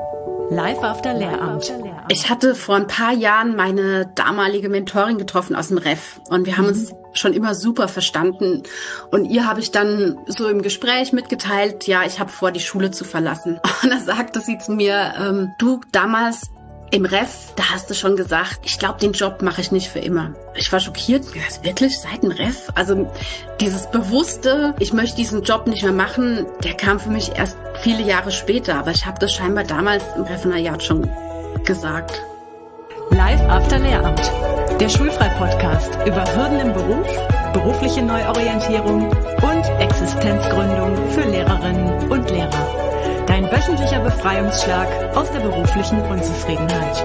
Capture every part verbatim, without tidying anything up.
Live after Lehramt. Ich hatte vor ein paar Jahren meine damalige Mentorin getroffen aus dem Ref und wir haben uns schon immer super verstanden. Und ihr habe ich dann so im Gespräch mitgeteilt, ja, ich habe vor, die Schule zu verlassen. Und da sagte sie zu mir, ähm, du, damals im Ref, da hast du schon gesagt, ich glaube, den Job mache ich nicht für immer. Ich war schockiert. Das wirklich seit dem Ref? Also dieses bewusste, ich möchte diesen Job nicht mehr machen, der kam für mich erst viele Jahre später. Aber ich habe das scheinbar damals im Referendariat schon gesagt. Live after Lehramt. Der Schulfrei-Podcast über Hürden im Beruf, berufliche Neuorientierung und Existenzgründung für Lehrerinnen und Lehrer. Dein wöchentlicher Befreiungsschlag aus der beruflichen Unzufriedenheit.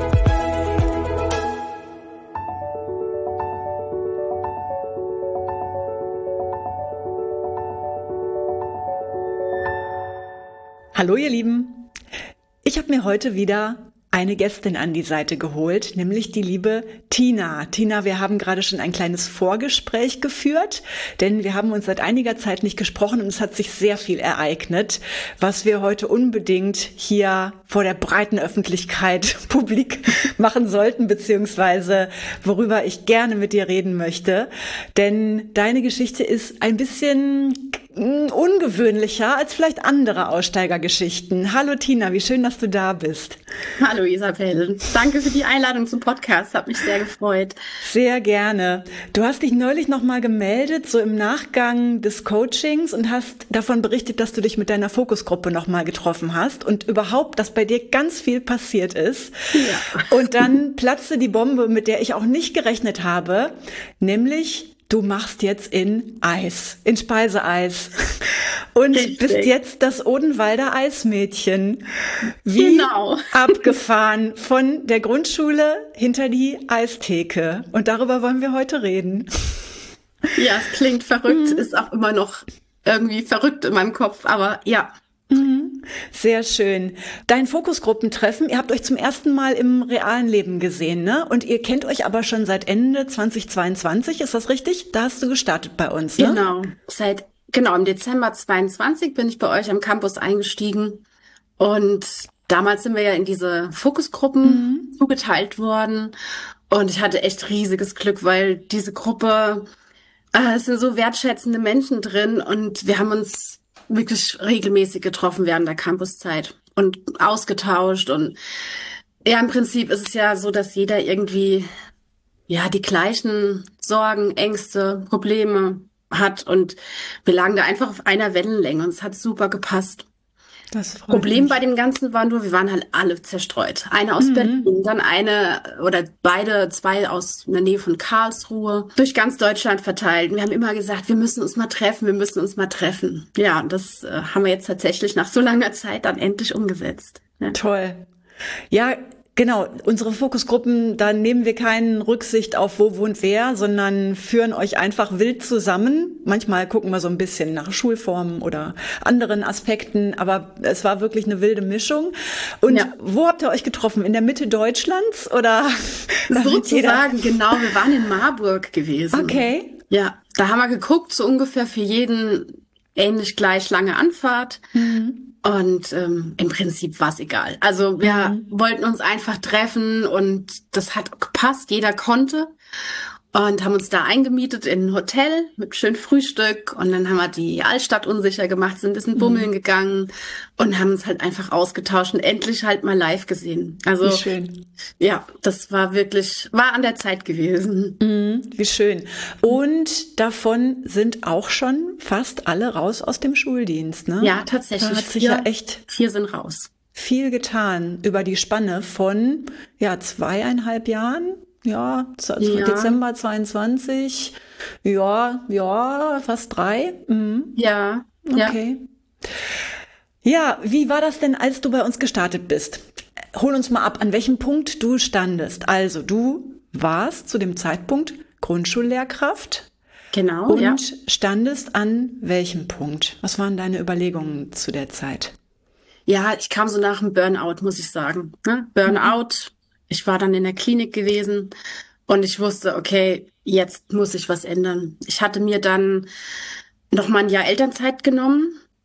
Hallo ihr Lieben, ich habe mir heute wieder eine Gästin an die Seite geholt, nämlich die liebe Tina. Tina, wir haben gerade schon ein kleines Vorgespräch geführt, denn wir haben uns seit einiger Zeit nicht gesprochen und es hat sich sehr viel ereignet, was wir heute unbedingt hier vor der breiten Öffentlichkeit publik machen sollten, beziehungsweise worüber ich gerne mit dir reden möchte. Denn deine Geschichte ist ein bisschen ungewöhnlicher als vielleicht andere Aussteigergeschichten. Hallo Tina, wie schön, dass du da bist. Hallo Isabel, danke für die Einladung zum Podcast, hat mich sehr gefreut. Sehr gerne. Du hast dich neulich nochmal gemeldet, so im Nachgang des Coachings und hast davon berichtet, dass du dich mit deiner Fokusgruppe nochmal getroffen hast und überhaupt, dass bei dir ganz viel passiert ist. Ja. Und dann platzte die Bombe, mit der ich auch nicht gerechnet habe, nämlich du machst jetzt in Eis, in Speiseeis und Richtig. Bist jetzt das Odenwalder Eismädchen. Wie genau. abgefahren von der Grundschule hinter die Eistheke. Und darüber wollen wir heute reden. Ja, es klingt verrückt, mhm. ist auch immer noch irgendwie verrückt in meinem Kopf, aber ja. Mhm. Sehr schön. Dein Fokusgruppentreffen, ihr habt euch zum ersten Mal im realen Leben gesehen, ne? Und ihr kennt euch aber schon seit Ende zweitausendzweiundzwanzig, ist das richtig? Da hast du gestartet bei uns, ne? Genau, seit, genau, im Dezember zweiundzwanzig bin ich bei euch am Campus eingestiegen und damals sind wir ja in diese Fokusgruppen mhm. zugeteilt worden und ich hatte echt riesiges Glück, weil diese Gruppe, äh, es sind so wertschätzende Menschen drin und wir haben uns wirklich regelmäßig getroffen während der Campuszeit und ausgetauscht und ja, im Prinzip ist es ja so, dass jeder irgendwie ja die gleichen Sorgen, Ängste, Probleme hat und wir lagen da einfach auf einer Wellenlänge und es hat super gepasst. Das freut Problem mich. bei dem Ganzen war nur, wir waren halt alle zerstreut. Eine aus mhm. Berlin, dann eine oder beide, zwei aus in der Nähe von Karlsruhe, durch ganz Deutschland verteilt. Und wir haben immer gesagt, wir müssen uns mal treffen, wir müssen uns mal treffen. Ja, und das äh, haben wir jetzt tatsächlich nach so langer Zeit dann endlich umgesetzt. Ja. Toll. Ja, genau. Unsere Fokusgruppen, da nehmen wir keine Rücksicht auf wo wohnt wer, sondern führen euch einfach wild zusammen. Manchmal gucken wir so ein bisschen nach Schulformen oder anderen Aspekten, aber es war wirklich eine wilde Mischung. Und ja. Wo habt ihr euch getroffen? In der Mitte Deutschlands oder? Sozusagen, genau. Wir waren in Marburg gewesen. Okay. Ja, da haben wir geguckt, so ungefähr für jeden ähnlich gleich lange Anfahrt. Mhm. Und ähm, im Prinzip war es egal. Also wir mhm. wollten uns einfach treffen und das hat gepasst. Jeder konnte und haben uns da eingemietet in ein Hotel mit schön Frühstück. Und dann haben wir die Altstadt unsicher gemacht, sind ein bisschen bummeln mhm. gegangen und haben uns halt einfach ausgetauscht und endlich halt mal live gesehen. Also wie schön. Ja, das war wirklich, war an der Zeit gewesen. Mhm, wie schön. Und davon sind auch schon fast alle raus aus dem Schuldienst, ne? Ja, tatsächlich. Da hat sich vier, ja echt vier sind raus. Viel getan über die Spanne von ja zweieinhalb Jahren. Ja, ja. Dezember zweiundzwanzig, ja, ja, fast drei. Mhm. Ja, okay. Ja. Ja, wie war das denn, als du bei uns gestartet bist? Hol uns mal ab, an welchem Punkt du standest. Also du warst zu dem Zeitpunkt Grundschullehrkraft. Genau, und ja. standest an welchem Punkt? Was waren deine Überlegungen zu der Zeit? Ja, ich kam so nach dem Burnout, muss ich sagen. Ne? Burnout. Mhm. Ich war dann in der Klinik gewesen und ich wusste, okay, jetzt muss ich was ändern. Ich hatte mir dann noch mal ein Jahr Elternzeit genommen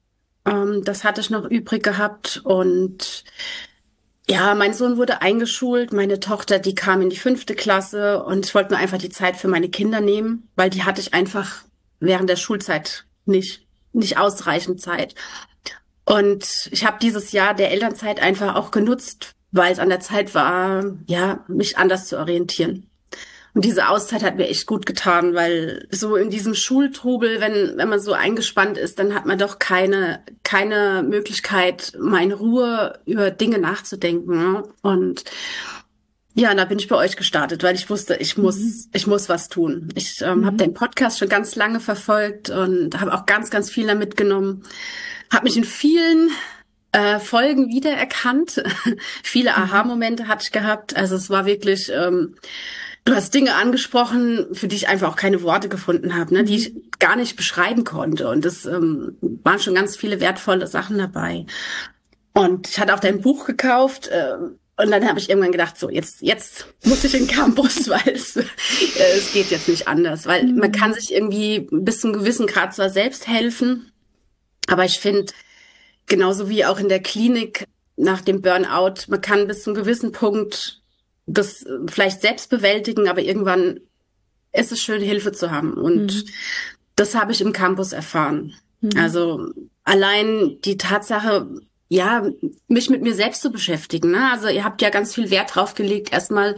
Ähm, das hatte ich noch übrig gehabt und ja, mein Sohn wurde eingeschult, meine Tochter, die kam in die fünfte Klasse und ich wollte mir einfach die Zeit für meine Kinder nehmen, weil die hatte ich einfach während der Schulzeit nicht, nicht ausreichend Zeit. Und ich habe dieses Jahr der Elternzeit einfach auch genutzt, weil es an der Zeit war, ja, mich anders zu orientieren. Und diese Auszeit hat mir echt gut getan, weil so in diesem Schultrubel, wenn, wenn man so eingespannt ist, dann hat man doch keine, keine Möglichkeit, mal in Ruhe über Dinge nachzudenken. Ne? Und ja, da bin ich bei euch gestartet, weil ich wusste, ich muss, Mhm. ich muss was tun. Ich ähm, habe Mhm. den Podcast schon ganz lange verfolgt und habe auch ganz, ganz viel da mitgenommen. Habe mich in vielen äh, Folgen wiedererkannt. Viele Mhm. Aha-Momente hatte ich gehabt. Also es war wirklich, ähm, du hast Dinge angesprochen, für die ich einfach auch keine Worte gefunden habe, ne, die ich Mhm. gar nicht beschreiben konnte. Und es ähm, waren schon ganz viele wertvolle Sachen dabei. Und ich hatte auch dein Buch gekauft. Äh, und dann habe ich irgendwann gedacht, so jetzt jetzt muss ich in den Campus, weil es, äh, es geht jetzt nicht anders. Weil man kann Mhm. sich irgendwie bis zu einem gewissen Grad zwar selbst helfen, aber ich finde, genauso wie auch in der Klinik nach dem Burnout, man kann bis zu einem gewissen Punkt das äh, vielleicht selbst bewältigen, aber irgendwann ist es schön, Hilfe zu haben. Und Mhm. das habe ich im Campus erfahren. Mhm. Also allein die Tatsache, ja, mich mit mir selbst zu beschäftigen. Ne? Also ihr habt ja ganz viel Wert drauf gelegt. Erstmal,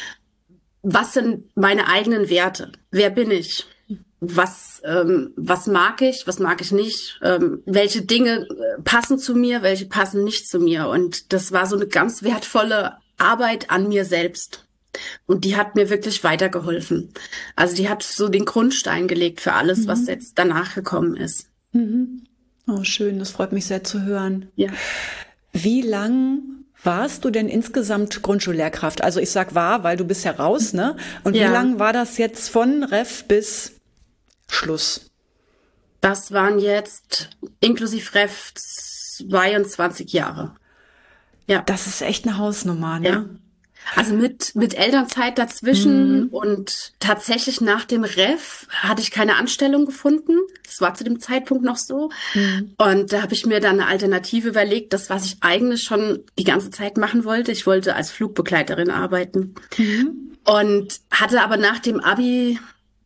was sind meine eigenen Werte? Wer bin ich? Was, ähm, was mag ich, was mag ich nicht? Ähm, welche Dinge äh, passen zu mir, welche passen nicht zu mir? Und das war so eine ganz wertvolle Arbeit an mir selbst. Und die hat mir wirklich weitergeholfen. Also die hat so den Grundstein gelegt für alles, was Mhm. jetzt danach gekommen ist. Mhm. Oh, schön, das freut mich sehr zu hören. Ja. Wie lang warst du denn insgesamt Grundschullehrkraft? Also ich sag war, weil du bist ja raus, ne? Und wie Ja, lang war das jetzt von Ref bis Schluss? das waren jetzt inklusive Ref zweiundzwanzig Jahre. Ja, Das ist echt eine Hausnummer, ja. ne? Also mit, mit Elternzeit dazwischen Mhm. und tatsächlich nach dem Ref hatte ich keine Anstellung gefunden. Das war zu dem Zeitpunkt noch so. Mhm. Und da habe ich mir dann eine Alternative überlegt, das, was ich eigentlich schon die ganze Zeit machen wollte. Ich wollte als Flugbegleiterin arbeiten. Mhm. Und hatte aber nach dem Abi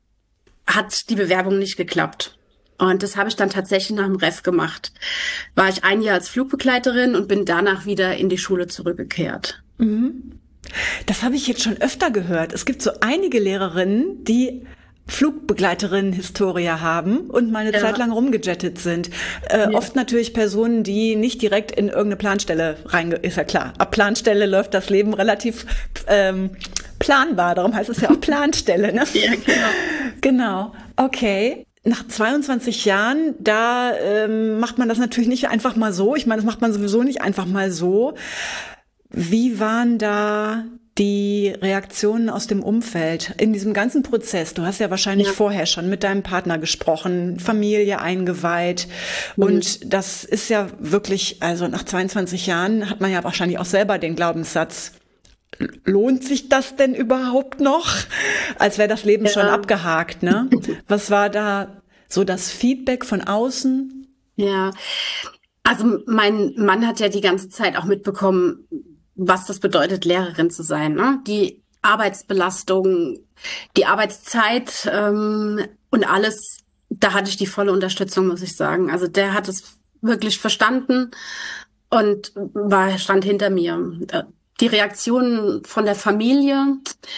hat die Bewerbung nicht geklappt. Und das habe ich dann tatsächlich nach dem Ref gemacht. War ich ein Jahr als Flugbegleiterin und bin danach wieder in die Schule zurückgekehrt. Mhm. Das habe ich jetzt schon öfter gehört. Es gibt so einige Lehrerinnen, die Flugbegleiterinnen-Historie haben und mal eine Zeit Ja, lang rumgejettet sind. Äh, ja, oft natürlich Personen, die nicht direkt in irgendeine Planstelle reinge... Ist ja klar, ab Planstelle läuft das Leben relativ ähm, planbar. Darum heißt es ja auch Planstelle, ne? ja, genau. Genau. Okay. Nach zweiundzwanzig Jahren, da ähm, macht man das natürlich nicht einfach mal so. Ich meine, das macht man sowieso nicht einfach mal so. Wie waren da die Reaktionen aus dem Umfeld in diesem ganzen Prozess? Du hast ja wahrscheinlich Ja. vorher schon mit deinem Partner gesprochen, Familie eingeweiht. Mhm. Und das ist ja wirklich, also nach zweiundzwanzig Jahren hat man ja wahrscheinlich auch selber den Glaubenssatz, lohnt sich das denn überhaupt noch? Als wäre das Leben schon Ja, abgehakt, ne? Was war da so das Feedback von außen? ja. Also mein Mann hat ja die ganze Zeit auch mitbekommen, was das bedeutet, Lehrerin zu sein, ne? Die Arbeitsbelastung, die Arbeitszeit ähm, und alles, da hatte ich die volle Unterstützung, muss ich sagen. Also der hat es wirklich verstanden und war, stand hinter mir. Äh, Die Reaktionen von der Familie,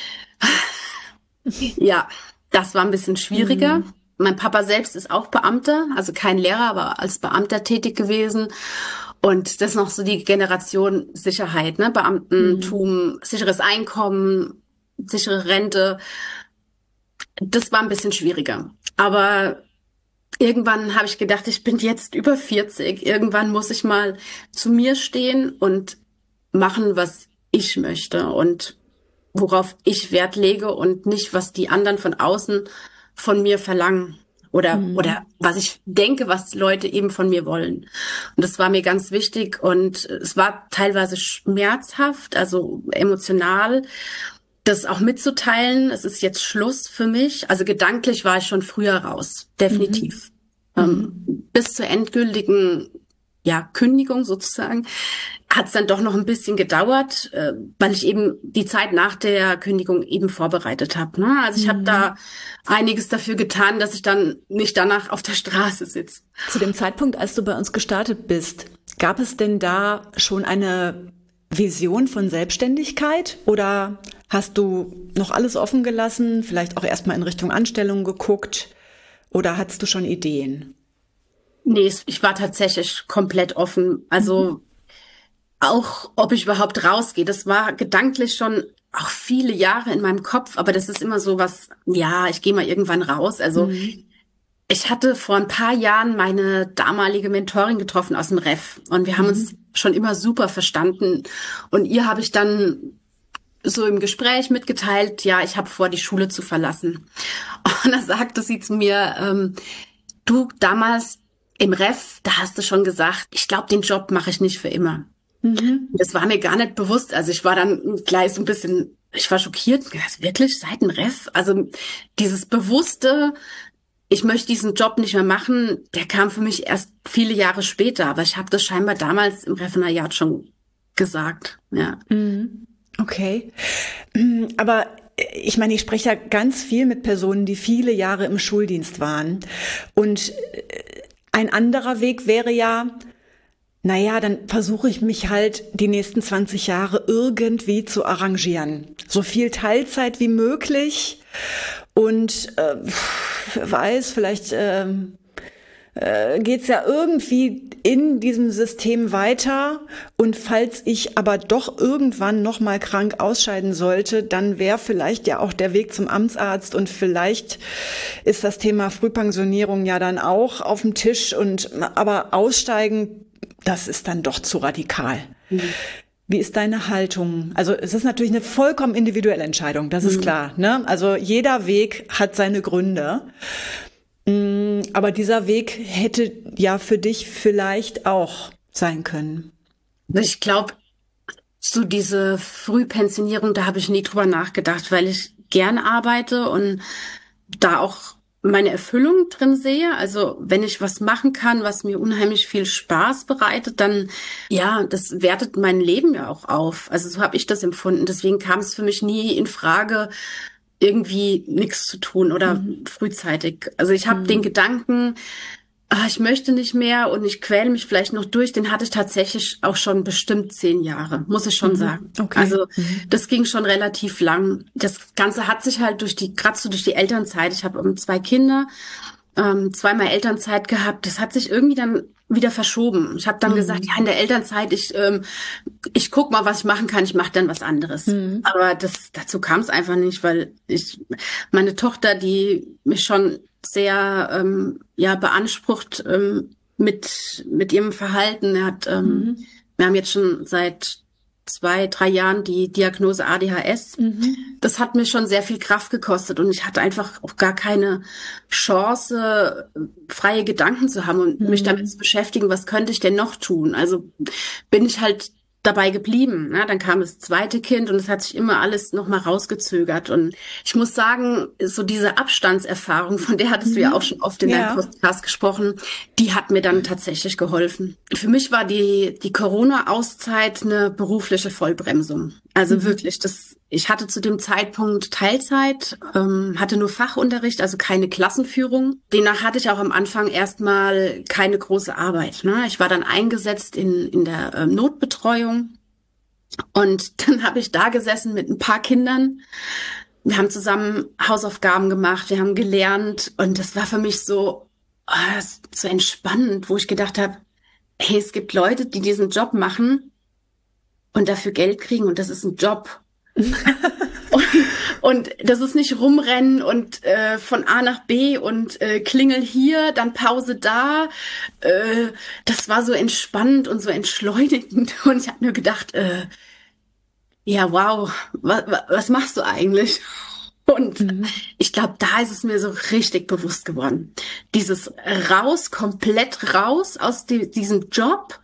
ja, das war ein bisschen schwieriger. Hm. Mein Papa selbst ist auch Beamter, also kein Lehrer, aber als Beamter tätig gewesen. Und das ist noch so die Generation Sicherheit, ne? Hm. Beamtentum, sicheres Einkommen, sichere Rente. Das war ein bisschen schwieriger. Aber irgendwann habe ich gedacht, ich bin jetzt über vierzig. Irgendwann muss ich mal zu mir stehen und machen, was ich möchte und worauf ich Wert lege und nicht, was die anderen von außen von mir verlangen oder, oder Hm. was ich denke, was Leute eben von mir wollen. Und das war mir ganz wichtig und es war teilweise schmerzhaft, also emotional, das auch mitzuteilen. Es ist jetzt Schluss für mich. Also gedanklich war ich schon früher raus, Mhm. definitiv. Ähm, Mhm. bis zur endgültigen ja, Kündigung sozusagen, hat es dann doch noch ein bisschen gedauert, äh, weil ich eben die Zeit nach der Kündigung eben vorbereitet habe. Ne? Also ich Mhm. habe da einiges dafür getan, dass ich dann nicht danach auf der Straße sitze. Zu dem Zeitpunkt, als du bei uns gestartet bist, gab es denn da schon eine Vision von Selbstständigkeit oder hast du noch alles offen gelassen, vielleicht auch erstmal in Richtung Anstellung geguckt oder hattest du schon Ideen? Nee, es- ich war tatsächlich komplett offen. Also auch, ob ich überhaupt rausgehe, das war gedanklich schon auch viele Jahre in meinem Kopf, aber das ist immer so was, ja, ich gehe mal irgendwann raus. Also Mhm. ich hatte vor ein paar Jahren meine damalige Mentorin getroffen aus dem Ref und wir haben uns schon immer super verstanden. Und ihr habe ich dann so im Gespräch mitgeteilt, ja, ich habe vor, die Schule zu verlassen. Und da sagte sie zu mir, ähm, du damals im Ref, da hast du schon gesagt, ich glaube, den Job mache ich nicht für immer. Mhm. Das war mir gar nicht bewusst. Also ich war dann gleich so ein bisschen, ich war schockiert. Das wirklich seit dem Ref? Also dieses bewusste, ich möchte diesen Job nicht mehr machen, der kam für mich erst viele Jahre später. Aber ich habe das scheinbar damals im Referendariat schon gesagt. Ja. Mhm. Okay. Mm, Aber ich meine, ich spreche ja ganz viel mit Personen, die viele Jahre im Schuldienst waren. Und äh, ein anderer Weg wäre ja, naja, dann versuche ich mich halt die nächsten zwanzig Jahre irgendwie zu arrangieren. So viel Teilzeit wie möglich. Und äh, wer weiß, vielleicht ähm, äh, geht's ja irgendwie in diesem System weiter. Und falls ich aber doch irgendwann noch mal krank ausscheiden sollte, dann wäre vielleicht ja auch der Weg zum Amtsarzt und vielleicht ist das Thema Frühpensionierung ja dann auch auf dem Tisch. Und aber aussteigen, das ist dann doch zu radikal. Mhm. Wie ist deine Haltung? Also es ist natürlich eine vollkommen individuelle Entscheidung, das ist Mhm. klar, ne? Also jeder Weg hat seine Gründe. Mm, Aber dieser Weg hätte ja für dich vielleicht auch sein können. Ich glaube, so diese Frühpensionierung, da habe ich nie drüber nachgedacht, weil ich gern arbeite und da auch meine Erfüllung drin sehe. Also wenn ich was machen kann, was mir unheimlich viel Spaß bereitet, dann ja, das wertet mein Leben ja auch auf. Also so habe ich das empfunden. Deswegen kam es für mich nie in Frage, irgendwie nichts zu tun oder Mhm. frühzeitig. Also ich habe den Mhm. Gedanken, ah, ich möchte nicht mehr und ich quäle mich vielleicht noch durch, den hatte ich tatsächlich auch schon bestimmt zehn Jahre, muss ich schon Mhm. sagen. Okay. Also Mhm. das ging schon relativ lang. Das Ganze hat sich halt durch die, gerade so durch die Elternzeit, ich habe ähm, zwei Kinder, ähm, zweimal Elternzeit gehabt, das hat sich irgendwie dann wieder verschoben. Ich habe dann gesagt, ja, Mhm. in der Elternzeit, ich, ähm, ich guck mal, was ich machen kann, ich mache dann was anderes. Mhm. Aber das, dazu kam es einfach nicht, weil ich, meine Tochter, die mich schon sehr ähm, ja beansprucht ähm, mit mit ihrem Verhalten. Er hat, ähm, Mhm. wir haben jetzt schon seit zwei, drei Jahren die Diagnose A D H S. Mhm. Das hat mir schon sehr viel Kraft gekostet und ich hatte einfach auch gar keine Chance, freie Gedanken zu haben und mich damit zu Mhm. beschäftigen, was könnte ich denn noch tun? Also bin ich halt dabei geblieben. Ne? Dann kam das zweite Kind und es hat sich immer alles noch mal rausgezögert. Und ich muss sagen, so diese Abstandserfahrung, von der hattest du ja auch Mhm. schon oft in deinem Ja. Podcast gesprochen, die hat mir dann tatsächlich geholfen. Für mich war die, die Corona-Auszeit eine berufliche Vollbremsung. Also Mhm. wirklich, das, ich hatte zu dem Zeitpunkt Teilzeit, ähm, hatte nur Fachunterricht, also keine Klassenführung. Demnach hatte ich auch am Anfang erstmal keine große Arbeit. Ne? Ich war dann eingesetzt in, in der ähm, Notbetreuung und dann habe ich da gesessen mit ein paar Kindern. Wir haben zusammen Hausaufgaben gemacht, wir haben gelernt und das war für mich so, ah, so entspannend, wo ich gedacht habe, hey, es gibt Leute, die diesen Job machen und dafür Geld kriegen und das ist ein Job. Und, und das ist nicht rumrennen und äh, von A nach B und äh, Klingel hier, dann Pause da. Äh, das war so entspannend und so entschleunigend. Und ich habe nur gedacht, äh, ja, wow, wa, wa, was machst du eigentlich? Und Mhm. ich glaube, da ist es mir so richtig bewusst geworden. Dieses raus, komplett raus aus die, diesem Job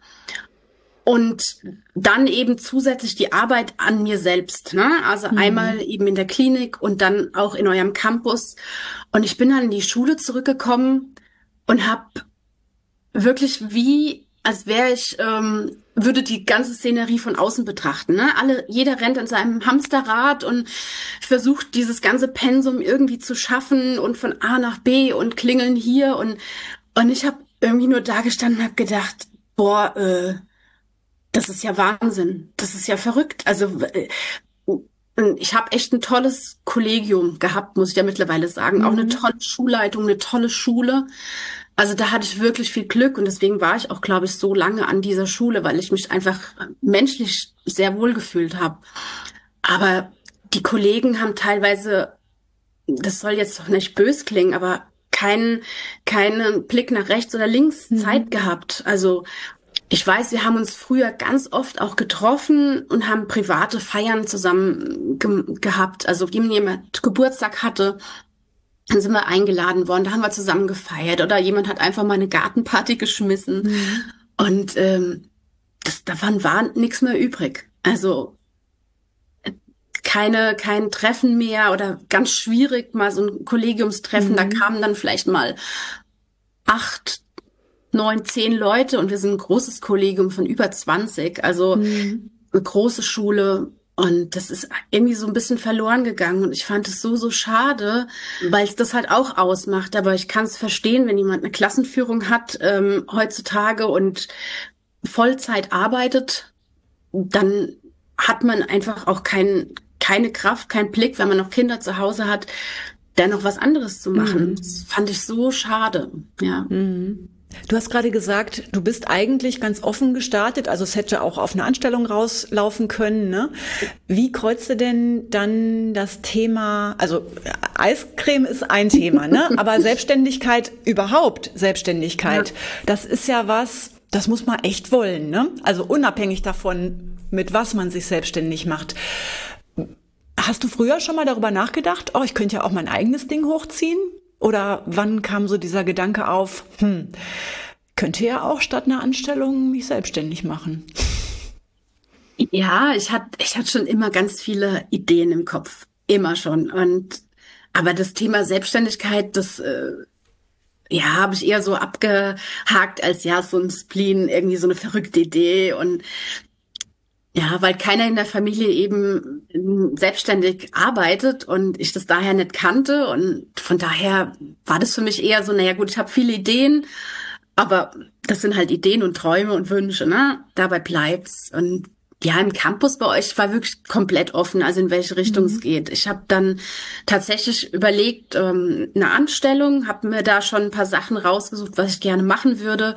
und dann eben zusätzlich die Arbeit an mir selbst, ne? Also einmal Mhm. eben in der Klinik und dann auch in eurem Campus. Und ich bin dann in die Schule zurückgekommen und habe wirklich wie als wäre ich, ähm, würde die ganze Szenerie von außen betrachten. Ne? Alle, jeder rennt in seinem Hamsterrad und versucht, dieses ganze Pensum irgendwie zu schaffen und von A nach B und klingeln hier. Und, und ich habe irgendwie nur da gestanden und habe gedacht, boah, äh, das ist ja Wahnsinn. Das ist ja verrückt. Also äh, ich habe echt ein tolles Kollegium gehabt, muss ich ja mittlerweile sagen. Auch eine Mhm. tolle Schulleitung, eine tolle Schule. Also da hatte ich wirklich viel Glück und deswegen war ich auch, glaube ich, so lange an dieser Schule, weil ich mich einfach menschlich sehr wohl gefühlt habe. Aber die Kollegen haben teilweise, das soll jetzt doch nicht bös klingen, aber keinen keinen Blick nach rechts oder links Zeit Mhm. gehabt. Also ich weiß, wir haben uns früher ganz oft auch getroffen und haben private Feiern zusammen ge gehabt. Also wenn jemand Geburtstag hatte, dann sind wir eingeladen worden, da haben wir zusammen gefeiert oder jemand hat einfach mal eine Gartenparty geschmissen Mhm. und ähm, das, davon war nichts mehr übrig. Also keine, kein Treffen mehr oder ganz schwierig, mal so ein Kollegiumstreffen, da Mhm. kamen dann vielleicht mal acht, neun, zehn Leute und wir sind ein großes Kollegium von über zwanzig, also Mhm. eine große Schule. Und das ist irgendwie so ein bisschen verloren gegangen. Und ich fand es so, so schade, weil es das halt auch ausmacht. Aber ich kann es verstehen, wenn jemand eine Klassenführung hat ähm, heutzutage und Vollzeit arbeitet, dann hat man einfach auch kein, keine Kraft, keinen Blick, wenn man noch Kinder zu Hause hat, da noch was anderes zu machen. Mhm. Das fand ich so schade. Ja. Mhm. Du hast gerade gesagt, du bist eigentlich ganz offen gestartet, also es hätte auch auf eine Anstellung rauslaufen können, ne? Wie kreuzte denn dann das Thema, also Eiscreme ist ein Thema, ne? Aber Selbstständigkeit überhaupt, Ja. Selbstständigkeit, das ist ja was, das muss man echt wollen, ne? Also unabhängig davon, mit was man sich selbstständig macht. Hast du früher schon mal darüber nachgedacht, oh, ich könnte ja auch mein eigenes Ding hochziehen? Oder wann kam so dieser Gedanke auf, hm, könnte ja auch statt einer Anstellung mich selbstständig machen? Ja, ich hatte, ich hatte schon immer ganz viele Ideen im Kopf. Immer schon. Und, aber das Thema Selbstständigkeit, das, äh, ja, habe ich eher so abgehakt als ja, so ein Spleen, irgendwie so eine verrückte Idee. Und ja, weil keiner in der Familie eben ähm, selbstständig arbeitet und ich das daher nicht kannte. Und von daher war das für mich eher so, naja gut, ich habe viele Ideen, aber das sind halt Ideen und Träume und Wünsche, ne? Dabei bleibt's. Und ja, im Campus bei euch war wirklich komplett offen, also in welche Richtung es Mhm. geht. Ich habe dann tatsächlich überlegt, ähm, eine Anstellung, habe mir da schon ein paar Sachen rausgesucht, was ich gerne machen würde.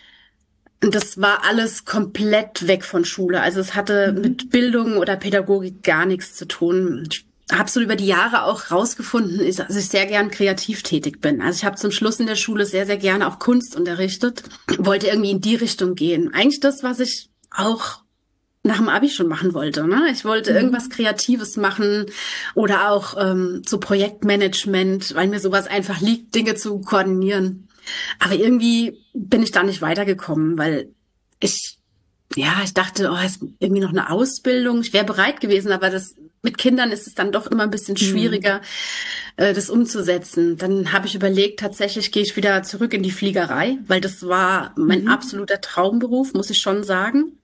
Und das war alles komplett weg von Schule. Also es hatte mit Mhm. Bildung oder Pädagogik gar nichts zu tun. Ich habe so über die Jahre auch rausgefunden, dass ich sehr gern kreativ tätig bin. Also ich habe zum Schluss in der Schule sehr, sehr gerne auch Kunst unterrichtet, wollte irgendwie in die Richtung gehen. Eigentlich das, was ich auch nach dem Abi schon machen wollte. Ne? Ich wollte irgendwas Mhm. Kreatives machen oder auch ähm, so Projektmanagement, weil mir sowas einfach liegt, Dinge zu koordinieren. Aber irgendwie bin ich da nicht weitergekommen, weil ich, ja, ich dachte, oh, ist irgendwie noch eine Ausbildung. Ich wäre bereit gewesen, aber das mit Kindern ist es dann doch immer ein bisschen Mhm. schwieriger, äh, das umzusetzen. Dann habe ich überlegt, tatsächlich gehe ich wieder zurück in die Fliegerei, weil das war mein Mhm. absoluter Traumberuf, muss ich schon sagen.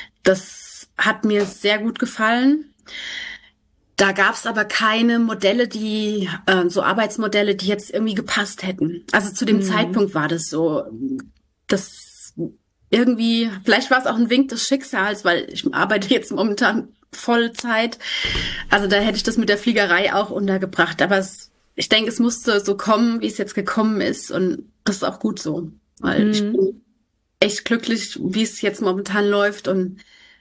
Das hat mir sehr gut gefallen. Da gab es aber keine Modelle, die, äh, so Arbeitsmodelle, die jetzt irgendwie gepasst hätten. Also zu dem Mhm. Zeitpunkt war das so, das irgendwie, vielleicht war es auch ein Wink des Schicksals, weil ich arbeite jetzt momentan Vollzeit. Also da hätte ich das mit der Fliegerei auch untergebracht. Aber es, ich denke, es musste so kommen, wie es jetzt gekommen ist. Und das ist auch gut so, weil ich Mhm. bin echt glücklich, wie es jetzt momentan läuft und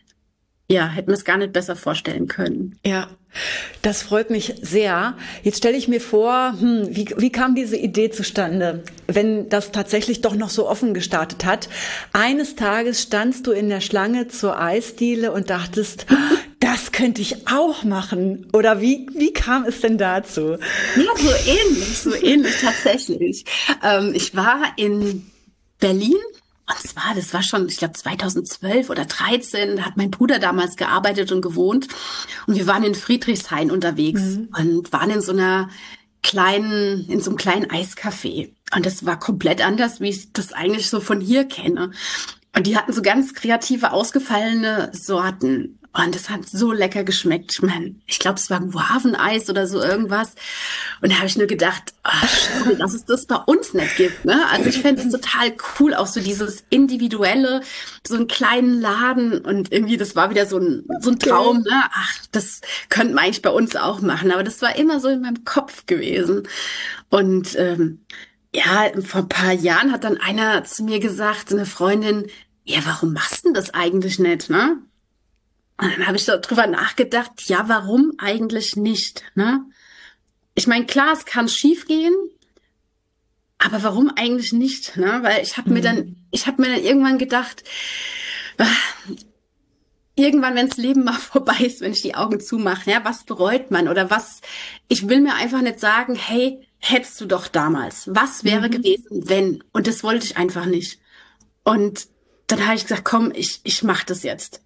ja, hätten wir es gar nicht besser vorstellen können. Ja, das freut mich sehr. Jetzt stelle ich mir vor, hm, wie, wie kam diese Idee zustande, wenn das tatsächlich doch noch so offen gestartet hat? Eines Tages standst du in der Schlange zur Eisdiele und dachtest, das könnte ich auch machen. Oder wie, wie kam es denn dazu? Ja, so ähnlich, so ähnlich tatsächlich. Ähm, ich war in Berlin und zwar, das war schon, ich glaube zweitausendzwölf oder dreizehn, da hat mein Bruder damals gearbeitet und gewohnt und wir waren in Friedrichshain unterwegs Mhm. und waren in so einer kleinen, in so einem kleinen Eiscafé und das war komplett anders, wie ich das eigentlich so von hier kenne. Und die hatten so ganz kreative, ausgefallene Sorten. Und das hat so lecker geschmeckt. Ich meine, ich glaube, es war Guaveneis oder so irgendwas. Und da habe ich nur gedacht, ach, schade, dass es das bei uns nicht gibt. Ne? Also ich fände es total cool, auch so dieses individuelle, so einen kleinen Laden. Und irgendwie, das war wieder so ein, so ein Traum. Ne? Ach, das könnten wir eigentlich bei uns auch machen. Aber das war immer so in meinem Kopf gewesen. Und ähm, ja, vor ein paar Jahren hat dann einer zu mir gesagt, eine Freundin, ja, warum machst du denn das eigentlich nicht, ne? Und dann habe ich so drüber nachgedacht, ja, warum eigentlich nicht, ne? Ich meine, klar, es kann schief gehen, aber warum eigentlich nicht, ne? Weil ich habe mhm. mir dann, ich habe mir dann irgendwann gedacht, äh, irgendwann, wenn das Leben mal vorbei ist, wenn ich die Augen zumache, ja, was bereut man oder was? Ich will mir einfach nicht sagen, hey, hättest du doch damals. Was wäre mhm. gewesen, wenn? Und das wollte ich einfach nicht. Und dann habe ich gesagt, komm, ich ich mache das jetzt.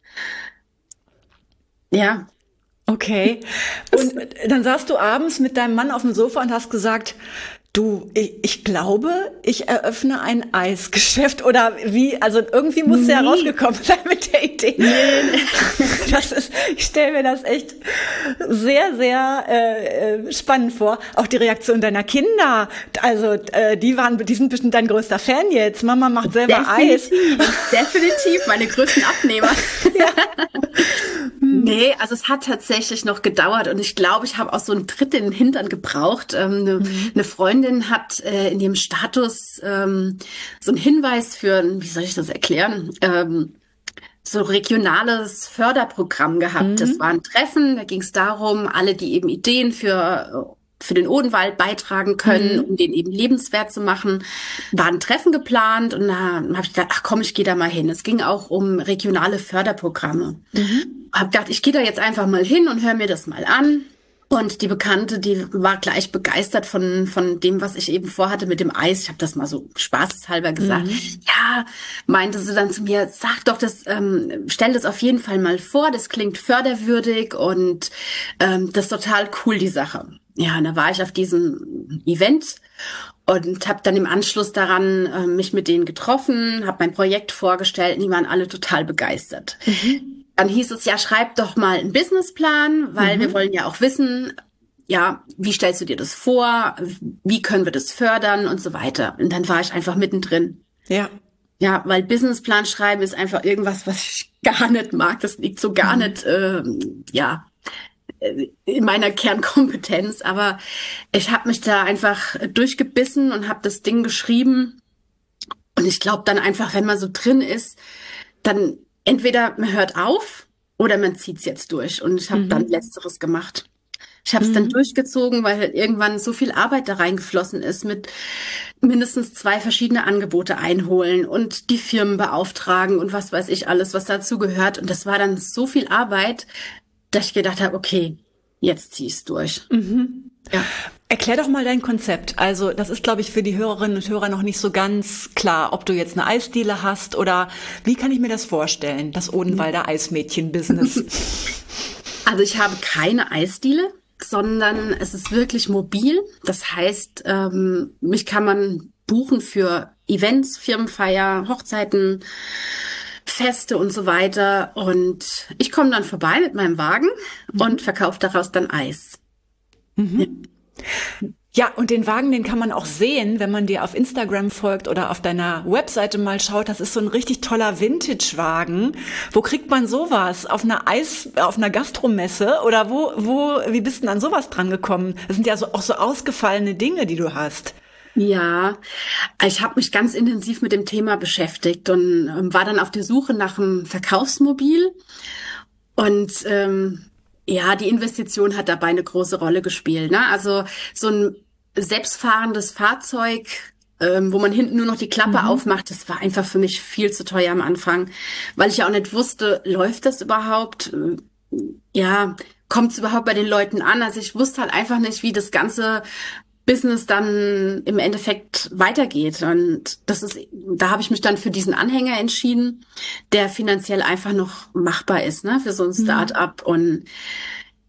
Ja. Okay. Und dann saßt du abends mit deinem Mann auf dem Sofa und hast gesagt, du, ich, ich glaube, ich eröffne ein Eisgeschäft oder wie, also irgendwie muss nee. ja rausgekommen sein mit der Idee. Nee. Das ist, ich stelle mir das echt sehr, sehr äh, spannend vor. Auch die Reaktion deiner Kinder, also äh, die waren, die sind bestimmt dein größter Fan jetzt. Mama macht selber Definitiv. Eis. Definitiv, meine größten Abnehmer. Ja. Nee, also es hat tatsächlich noch gedauert und ich glaube, ich habe auch so einen Tritt in den Hintern gebraucht. Ähm, eine, mhm. eine Freundin hat äh, in ihrem Status ähm, so einen Hinweis für, wie soll ich das erklären, ähm, so regionales Förderprogramm gehabt. Mhm. Das war ein Treffen, da ging es darum, alle, die eben Ideen für für den Odenwald beitragen können, mhm. um den eben lebenswert zu machen, war ein Treffen geplant und da habe ich gedacht, ach komm, ich gehe da mal hin. Es ging auch um regionale Förderprogramme. Mhm. Hab gedacht, ich gehe da jetzt einfach mal hin und höre mir das mal an. Und die Bekannte, die war gleich begeistert von von dem, was ich eben vorhatte mit dem Eis. Ich habe das mal so spaßeshalber gesagt. Mhm. Ja, meinte sie dann zu mir, sag doch das, ähm, stell das auf jeden Fall mal vor. Das klingt förderwürdig und ähm, das ist total cool, die Sache. Ja, und da war ich auf diesem Event und habe dann im Anschluss daran äh, mich mit denen getroffen, habe mein Projekt vorgestellt und die waren alle total begeistert. Mhm. Dann hieß es, ja, schreib doch mal einen Businessplan, weil mhm. wir wollen ja auch wissen, ja, wie stellst du dir das vor, wie können wir das fördern und so weiter. Und dann war ich einfach mittendrin. Ja. Ja, weil Businessplan schreiben ist einfach irgendwas, was ich gar nicht mag. Das liegt so gar mhm. nicht, äh, ja, in meiner Kernkompetenz, aber ich habe mich da einfach durchgebissen und habe das Ding geschrieben und ich glaube dann einfach, wenn man so drin ist, dann entweder man hört auf oder man zieht's jetzt durch und ich habe mhm. dann Letzteres gemacht. Ich habe es mhm. dann durchgezogen, weil halt irgendwann so viel Arbeit da reingeflossen ist mit mindestens zwei verschiedene Angebote einholen und die Firmen beauftragen und was weiß ich alles, was dazu gehört und das war dann so viel Arbeit, dass ich gedacht habe, okay, jetzt zieh's durch. Mhm. Ja. Erklär doch mal dein Konzept. Also das ist, glaube ich, für die Hörerinnen und Hörer noch nicht so ganz klar, ob du jetzt eine Eisdiele hast oder wie kann ich mir das vorstellen, das Odenwalder Eismädchen-Business? Also ich habe keine Eisdiele, sondern es ist wirklich mobil. Das heißt, ähm, mich kann man buchen für Events, Firmenfeier, Hochzeiten, Feste und so weiter. Und ich komme dann vorbei mit meinem Wagen mhm. und verkaufe daraus dann Eis. Mhm. Ja, und den Wagen, den kann man auch sehen, wenn man dir auf Instagram folgt oder auf deiner Webseite mal schaut. Das ist so ein richtig toller Vintage-Wagen. Wo kriegt man sowas? Auf einer Eis, auf einer Gastromesse? Oder wo, wo, wie bist du denn an sowas dran gekommen? Das sind ja so, auch so ausgefallene Dinge, die du hast. Ja, ich habe mich ganz intensiv mit dem Thema beschäftigt und ähm, war dann auf der Suche nach einem Verkaufsmobil. Und ähm, ja, die Investition hat dabei eine große Rolle gespielt. Ne? Also so ein selbstfahrendes Fahrzeug, ähm, wo man hinten nur noch die Klappe mhm. aufmacht, das war einfach für mich viel zu teuer am Anfang, weil ich ja auch nicht wusste, läuft das überhaupt? Ja, kommt es überhaupt bei den Leuten an? Also ich wusste halt einfach nicht, wie das ganze Business dann im Endeffekt weitergeht. Und das ist, da habe ich mich dann für diesen Anhänger entschieden, der finanziell einfach noch machbar ist, ne, für so ein Start-up. Mhm. Und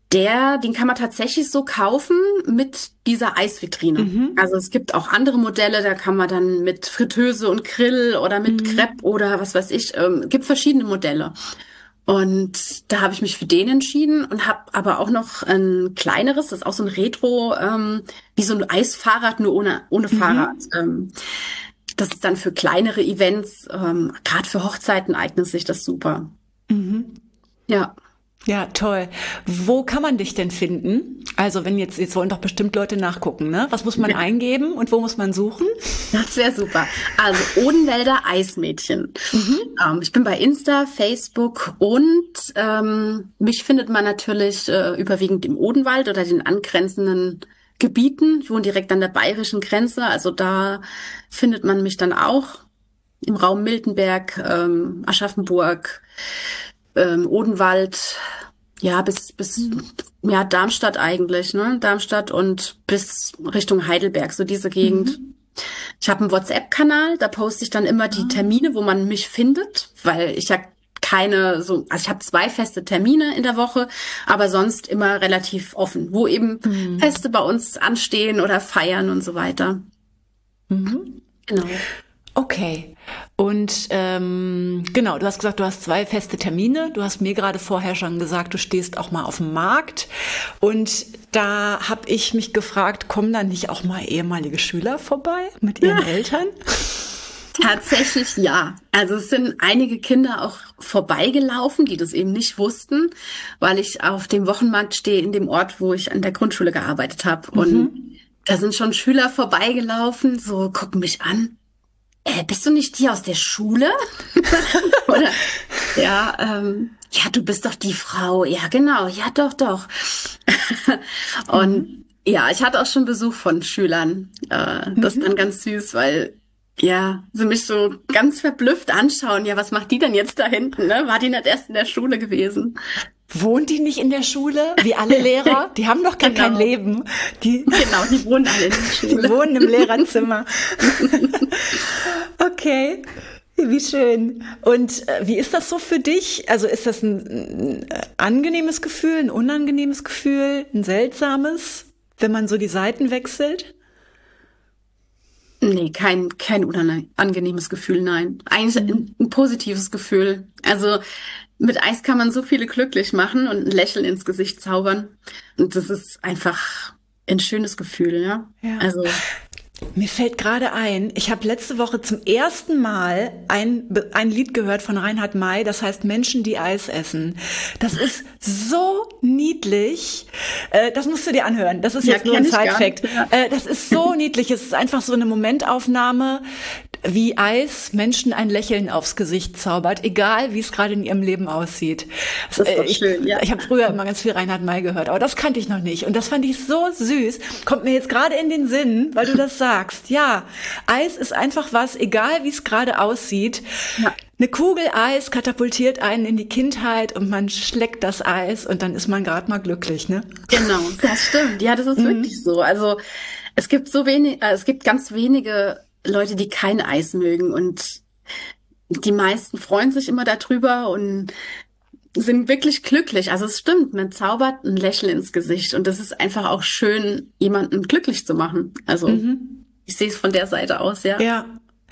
Der, den kann man tatsächlich so kaufen mit dieser Eisvitrine. Mhm. Also es gibt auch andere Modelle, da kann man dann mit Fritteuse und Grill oder mit Mhm. Crepe oder was weiß ich, ähm, gibt verschiedene Modelle. Und da habe ich mich für den entschieden und habe aber auch noch ein kleineres, das ist auch so ein Retro, ähm, wie so ein Eisfahrrad, nur ohne, ohne Fahrrad. Mhm. Ähm, das ist dann für kleinere Events, ähm, gerade für Hochzeiten eignet sich das super. Mhm. Ja. Ja, toll. Wo kann man dich denn finden? Also wenn jetzt, jetzt wollen doch bestimmt Leute nachgucken, ne? Was muss man Ja. eingeben und wo muss man suchen? Das wäre super. Also Odenwälder Eismädchen. Mhm. Ähm, ich bin bei Insta, Facebook und ähm, mich findet man natürlich äh, überwiegend im Odenwald oder den angrenzenden Gebieten. Ich wohne direkt an der bayerischen Grenze, also da findet man mich dann auch im Raum Miltenberg, ähm, Aschaffenburg, ähm, Odenwald, ja, bis, bis, ja, Darmstadt eigentlich, ne? Darmstadt und bis Richtung Heidelberg, so diese Gegend. Mhm. Ich habe einen WhatsApp-Kanal, da poste ich dann immer die Ah. Termine, wo man mich findet, weil ich ja keine so, also ich habe zwei feste Termine in der Woche, aber sonst immer relativ offen, wo eben Mhm. Feste bei uns anstehen oder feiern und so weiter. Mhm. Genau. Okay. Und ähm, genau, du hast gesagt, du hast zwei feste Termine. Du hast mir gerade vorher schon gesagt, du stehst auch mal auf dem Markt. Und da habe ich mich gefragt, kommen da nicht auch mal ehemalige Schüler vorbei mit ihren Eltern? Tatsächlich ja. Also es sind einige Kinder auch vorbeigelaufen, die das eben nicht wussten, weil ich auf dem Wochenmarkt stehe in dem Ort, wo ich an der Grundschule gearbeitet habe. Und Mhm. da sind schon Schüler vorbeigelaufen, so gucken mich an. Äh, bist du nicht die aus der Schule? Oder ja, ähm, ja, du bist doch die Frau. Ja, genau. Ja, doch, doch. Und Mhm. ja, ich hatte auch schon Besuch von Schülern. Äh, das ist dann Mhm. ganz süß, weil ja, sie mich so ganz verblüfft anschauen. Ja, was macht die denn jetzt da hinten? Ne? War die nicht erst in der Schule gewesen? Wohnt die nicht in der Schule, wie alle Lehrer? Die haben doch gar kein Genau, Leben. Die, genau, die wohnen alle in der die Schule. wohnen im Lehrerzimmer. Okay, wie schön. Und äh, wie ist das so für dich? Also ist das ein, ein äh, angenehmes Gefühl, ein unangenehmes Gefühl, ein seltsames, wenn man so die Seiten wechselt? Nee, kein, kein unangenehmes Gefühl, nein. Eigentlich Mhm. ein, ein positives Gefühl. Also mit Eis kann man so viele glücklich machen und ein Lächeln ins Gesicht zaubern. Und das ist einfach ein schönes Gefühl, ja. Ja. Also, Mir fällt gerade ein, ich habe letzte Woche zum ersten Mal ein, ein Lied gehört von Reinhard May, das heißt Menschen, die Eis essen. Das ist so niedlich. Äh, das musst du dir anhören. Das ist ja, jetzt nur ein kenne ich gar Side-Fact. nicht. Ja. Äh, das ist so niedlich. Es ist einfach so eine Momentaufnahme, wie Eis Menschen ein Lächeln aufs Gesicht zaubert, egal wie es gerade in ihrem Leben aussieht. Das ist Äh, doch Ich, schön, ja. ich habe früher immer ganz viel Reinhard May gehört, aber das kannte ich noch nicht. Und das fand ich so süß. Kommt mir jetzt gerade in den Sinn, weil du das sagst. Ja, Eis ist einfach was, egal wie es gerade aussieht. Ja. Eine Kugel Eis katapultiert einen in die Kindheit und man schleckt das Eis und dann ist man gerade mal glücklich, ne? Genau, das stimmt. Ja, das ist wirklich so. Also es gibt so wenig, äh, es gibt ganz wenige Leute, die kein Eis mögen und die meisten freuen sich immer darüber und sind wirklich glücklich. Also es stimmt, man zaubert ein Lächeln ins Gesicht und das ist einfach auch schön, jemanden glücklich zu machen. Also Mhm. ich sehe es von der Seite aus, ja. Ja.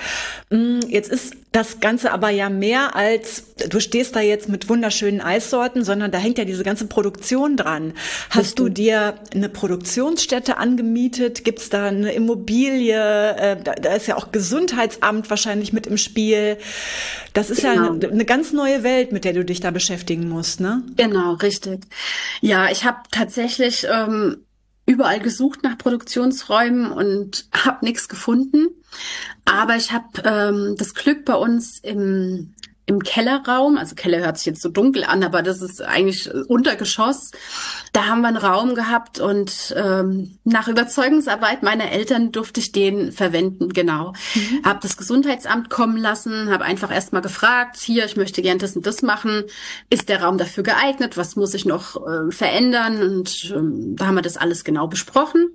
Mm, Jetzt ist das Ganze aber ja mehr als, du stehst da jetzt mit wunderschönen Eissorten, sondern da hängt ja diese ganze Produktion dran. Hast du Richtig. dir eine Produktionsstätte angemietet? Gibt's da eine Immobilie? Äh, Da, da ist ja auch Gesundheitsamt wahrscheinlich mit im Spiel. Das ist ja Genau. eine, eine ganz neue Welt, mit der du dich da beschäftigen musst, ne? Genau, richtig. Ja, ich habe tatsächlich ähm, überall gesucht nach Produktionsräumen und habe nichts gefunden. Aber ich habe ähm, das Glück bei uns im, im Kellerraum, also Keller hört sich jetzt so dunkel an, aber das ist eigentlich Untergeschoss. Da haben wir einen Raum gehabt und ähm, nach Überzeugungsarbeit meiner Eltern durfte ich den verwenden, genau. Mhm. Habe das Gesundheitsamt kommen lassen, habe einfach erstmal gefragt, hier, ich möchte gern das und das machen. Ist der Raum dafür geeignet? Was muss ich noch äh, verändern? Und ähm, da haben wir das alles genau besprochen.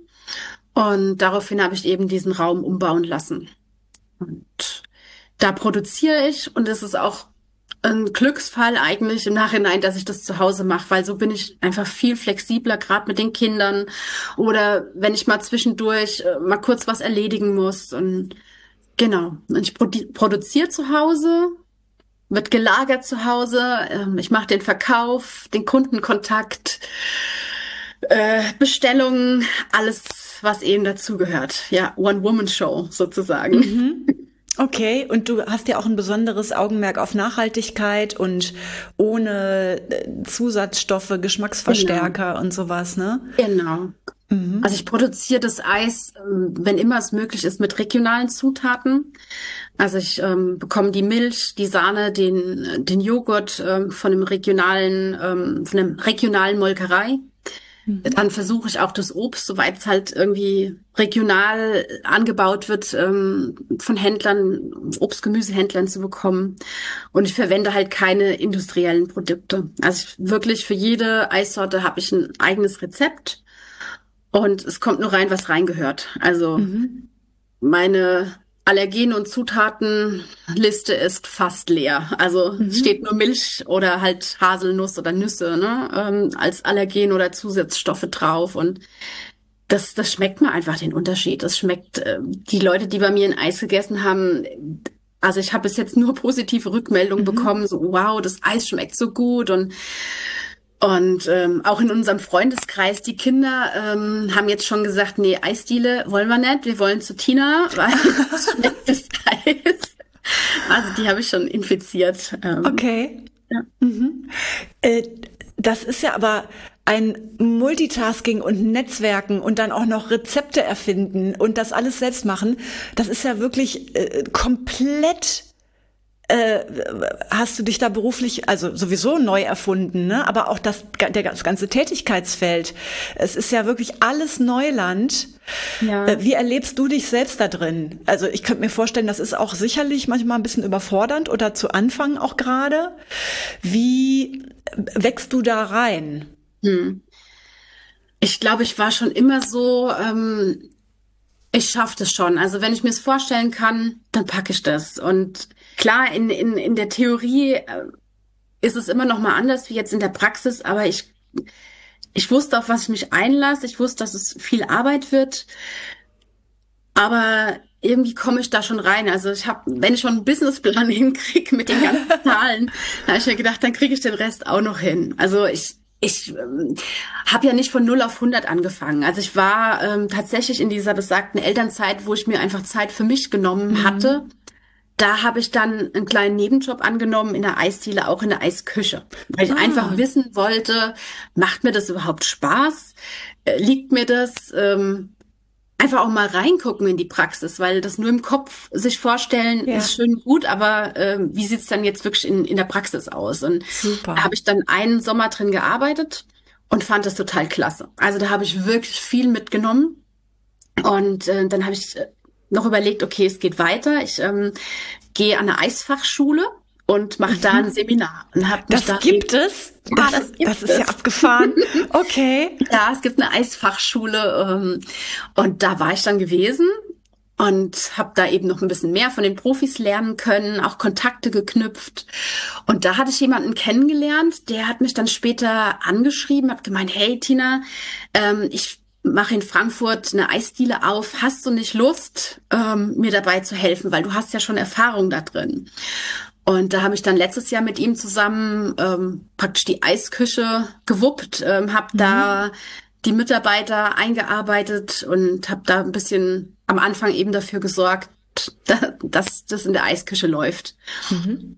Und daraufhin habe ich eben diesen Raum umbauen lassen. Und da produziere ich und es ist auch ein Glücksfall eigentlich im Nachhinein, dass ich das zu Hause mache, weil so bin ich einfach viel flexibler, gerade mit den Kindern oder wenn ich mal zwischendurch äh, mal kurz was erledigen muss. Und genau, und ich produ produziere zu Hause, wird gelagert zu Hause, ähm, ich mache den Verkauf, den Kundenkontakt, äh, Bestellungen, alles, was eben dazugehört. Ja, One-Woman-Show sozusagen. Mhm. Okay, und du hast ja auch ein besonderes Augenmerk auf Nachhaltigkeit und ohne äh, Zusatzstoffe, Geschmacksverstärker Genau, und sowas, ne? genau. Also ich produziere das Eis, ähm, wenn immer es möglich ist, mit regionalen Zutaten. Also ich ähm, bekomme die Milch, die Sahne, den, den Joghurt ähm, von einem regionalen, ähm, von einem regionalen Molkerei. Mhm. Dann versuche ich auch das Obst, soweit es halt irgendwie regional angebaut wird, ähm, von Händlern, Obst-, Gemüsehändlern zu bekommen. Und ich verwende halt keine industriellen Produkte. Also ich, wirklich für jede Eissorte habe ich ein eigenes Rezept und es kommt nur rein, was reingehört. Also Mhm. meine Allergen- und Zutatenliste ist fast leer. Also es steht Mhm. nur Milch oder halt Haselnuss oder Nüsse, ne, ähm, als Allergen oder Zusatzstoffe drauf. Und das, das schmeckt mir einfach den Unterschied. Das schmeckt, äh, die Leute, die bei mir ein Eis gegessen haben, also ich habe bis jetzt nur positive Rückmeldungen Mhm. bekommen, so wow, das Eis schmeckt so gut. Und und ähm, auch in unserem Freundeskreis, die Kinder ähm, haben jetzt schon gesagt, nee, Eisdiele wollen wir nicht, wir wollen zu Tina, weil es schmeckt das Eis. Also die habe ich schon infiziert. Ähm, Okay. ja. Mhm. Äh, das ist ja aber ein Multitasking und Netzwerken und dann auch noch Rezepte erfinden und das alles selbst machen. Das ist ja wirklich äh, komplett. Äh, hast du dich da beruflich, also sowieso neu erfunden, ne? Aber auch das, der, das ganze Tätigkeitsfeld. Es ist ja wirklich alles Neuland. Äh, Ja. Wie erlebst du dich selbst da drin? Also ich könnte mir vorstellen, das ist auch sicherlich manchmal ein bisschen überfordernd oder zu Anfang auch gerade. Wie wächst du da rein? Hm. Ich glaube, ich war schon immer so, ähm, ich schaffe das schon. Also wenn ich mir es vorstellen kann, dann packe ich das. Und klar, in, in, in der Theorie äh, ist es immer noch mal anders wie jetzt in der Praxis, aber ich Ich wusste, auf was ich mich einlasse. Ich wusste, dass es viel Arbeit wird, aber irgendwie komme ich da schon rein. Also ich habe, wenn ich schon einen Businessplan hinkriege mit den ganzen Zahlen, dann habe ich mir gedacht, dann kriege ich den Rest auch noch hin. Also ich ich ähm, habe ja nicht von null auf hundert angefangen. Also ich war ähm, tatsächlich in dieser besagten Elternzeit, wo ich mir einfach Zeit für mich genommen hatte. Mhm. Da habe ich dann einen kleinen Nebenjob angenommen in der Eisdiele, auch in der Eisküche, weil ich einfach Ah, wissen wollte, macht mir das überhaupt Spaß? Äh, Liegt mir das? Ähm, einfach auch mal reingucken in die Praxis, weil das nur im Kopf sich vorstellen ist ja, schön gut, aber ähm, wie sieht's dann jetzt wirklich in, in der Praxis aus? Und da super. habe ich dann einen Sommer drin gearbeitet und fand das total klasse. Also da habe ich wirklich viel mitgenommen. Und äh, dann habe ich äh, noch überlegt, okay, es geht weiter. Ich ähm, gehe an eine Eisfachschule und mache da ein Mhm. Seminar und habe mich Das da gibt eben, es? ja, Das, das das gibt ist ja es. abgefahren. Okay. Ja, es gibt eine Eisfachschule ähm, und da war ich dann gewesen und habe da eben noch ein bisschen mehr von den Profis lernen können, auch Kontakte geknüpft. Und da hatte ich jemanden kennengelernt, der hat mich dann später angeschrieben, hat gemeint, hey Tina, ähm, ich mache in Frankfurt eine Eisdiele auf. Hast du nicht Lust, ähm, mir dabei zu helfen, weil du hast ja schon Erfahrung da drin. Und da habe ich dann letztes Jahr mit ihm zusammen ähm, praktisch die Eisküche gewuppt, ähm, habe Mhm. da die Mitarbeiter eingearbeitet und habe da ein bisschen am Anfang eben dafür gesorgt, da, dass das in der Eisküche läuft. Mhm.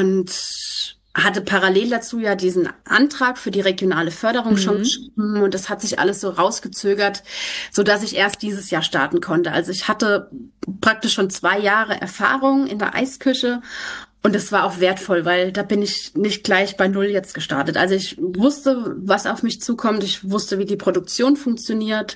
Und hatte parallel dazu ja diesen Antrag für die regionale Förderung schon Mhm. geschrieben und das hat sich alles so rausgezögert, so dass ich erst dieses Jahr starten konnte. Also ich hatte praktisch schon zwei Jahre Erfahrung in der Eisküche und es war auch wertvoll, weil da bin ich nicht gleich bei Null jetzt gestartet. Also ich wusste, was auf mich zukommt. Ich wusste, wie die Produktion funktioniert.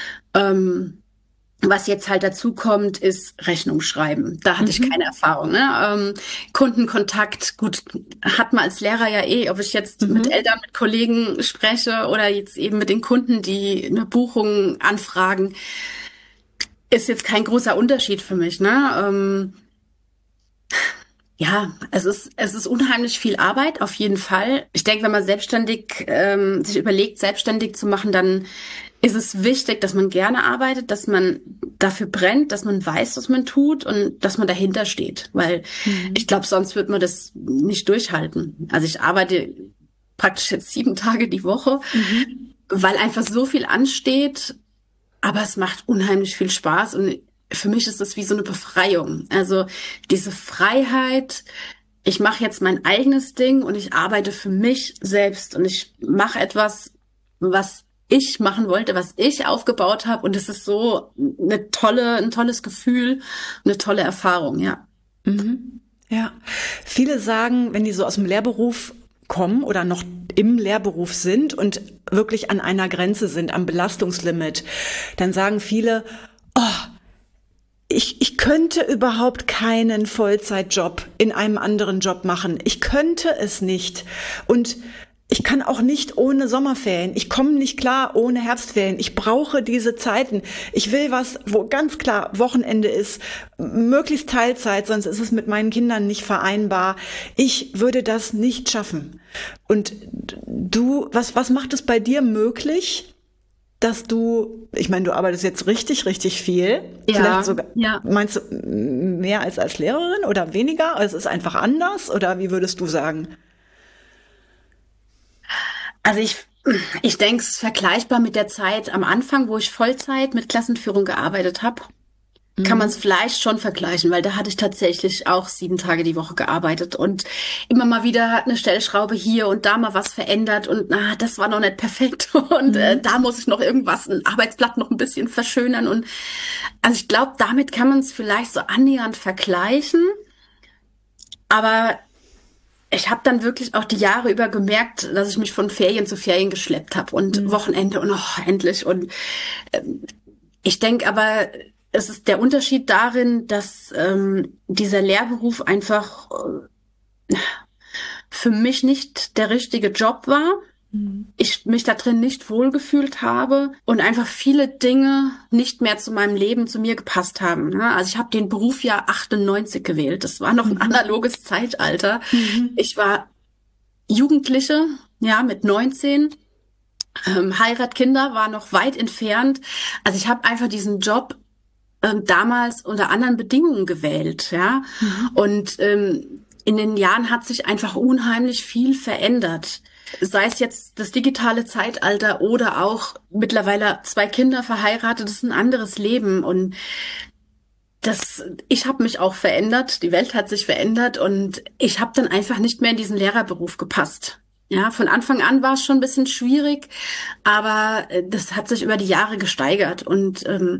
Ähm, Was jetzt halt dazu kommt, ist Rechnung schreiben. Da hatte ich keine Mhm. Erfahrung. Ne? Ähm, Kundenkontakt, gut, hat man als Lehrer ja eh, ob ich jetzt mit Mhm. Eltern, mit Kollegen spreche oder jetzt eben mit den Kunden, die eine Buchung anfragen, ist jetzt kein großer Unterschied für mich. Ne? Ähm, Ja, es ist, es ist unheimlich viel Arbeit, auf jeden Fall. Ich denke, wenn man selbstständig, ähm, sich überlegt, selbstständig zu machen, dann ist es wichtig, dass man gerne arbeitet, dass man dafür brennt, dass man weiß, was man tut und dass man dahinter steht. Weil Mhm. ich glaube, sonst wird man das nicht durchhalten. Also ich arbeite praktisch jetzt sieben Tage die Woche, Mhm. weil einfach so viel ansteht. Aber es macht unheimlich viel Spaß und für mich ist es wie so eine Befreiung. Also diese Freiheit, ich mache jetzt mein eigenes Ding und ich arbeite für mich selbst und ich mache etwas, was ich machen wollte, was ich aufgebaut habe und es ist so eine tolle, ein tolles Gefühl, eine tolle Erfahrung, ja. Mhm. Ja, viele sagen, wenn die so aus dem Lehrberuf kommen oder noch im Lehrberuf sind und wirklich an einer Grenze sind, am Belastungslimit, dann sagen viele, oh, ich, ich könnte überhaupt keinen Vollzeitjob in einem anderen Job machen. Ich könnte es nicht. Und ich kann auch nicht ohne Sommerferien. Ich komme nicht klar ohne Herbstferien. Ich brauche diese Zeiten. Ich will was, wo ganz klar Wochenende ist, möglichst Teilzeit, sonst ist es mit meinen Kindern nicht vereinbar. Ich würde das nicht schaffen. Und du, was, was macht es bei dir möglich, dass du, ich meine, du arbeitest jetzt richtig, richtig viel. Ja, Vielleicht sogar, ja. meinst du mehr als als Lehrerin oder weniger? Also es ist einfach anders oder wie würdest du sagen? Also ich, ich denke, es ist vergleichbar mit der Zeit am Anfang, wo ich Vollzeit mit Klassenführung gearbeitet habe. Kann man es Mhm. vielleicht schon vergleichen, weil da hatte ich tatsächlich auch sieben Tage die Woche gearbeitet und immer mal wieder hat eine Stellschraube hier und da mal was verändert und na, das war noch nicht perfekt und äh, Mhm. da muss ich noch irgendwas, ein Arbeitsblatt noch ein bisschen verschönern und also ich glaube, damit kann man es vielleicht so annähernd vergleichen, aber ich habe dann wirklich auch die Jahre über gemerkt, dass ich mich von Ferien zu Ferien geschleppt habe und Mhm. Wochenende und oh, endlich und ich denke aber, es ist der Unterschied darin, dass ähm, dieser Lehrberuf einfach äh, für mich nicht der richtige Job war. Mhm. Ich mich da drin nicht wohlgefühlt habe und einfach viele Dinge nicht mehr zu meinem Leben, zu mir gepasst haben. Ne? Also ich habe den Beruf ja achtundneunzig gewählt. Das war noch ein Mhm. analoges Zeitalter. Mhm. Ich war Jugendliche, ja, mit neunzehn. Ähm, Heirat, Kinder war noch weit entfernt. Also ich habe einfach diesen Job ähm, damals unter anderen Bedingungen gewählt, ja. Mhm. Und ähm, in den Jahren hat sich einfach unheimlich viel verändert. Sei es jetzt das digitale Zeitalter oder auch mittlerweile zwei Kinder verheiratet, das ist ein anderes Leben. Und das, ich habe mich auch verändert, die Welt hat sich verändert und ich habe dann einfach nicht mehr in diesen Lehrerberuf gepasst. Ja, von Anfang an war es schon ein bisschen schwierig, aber äh, das hat sich über die Jahre gesteigert und ähm,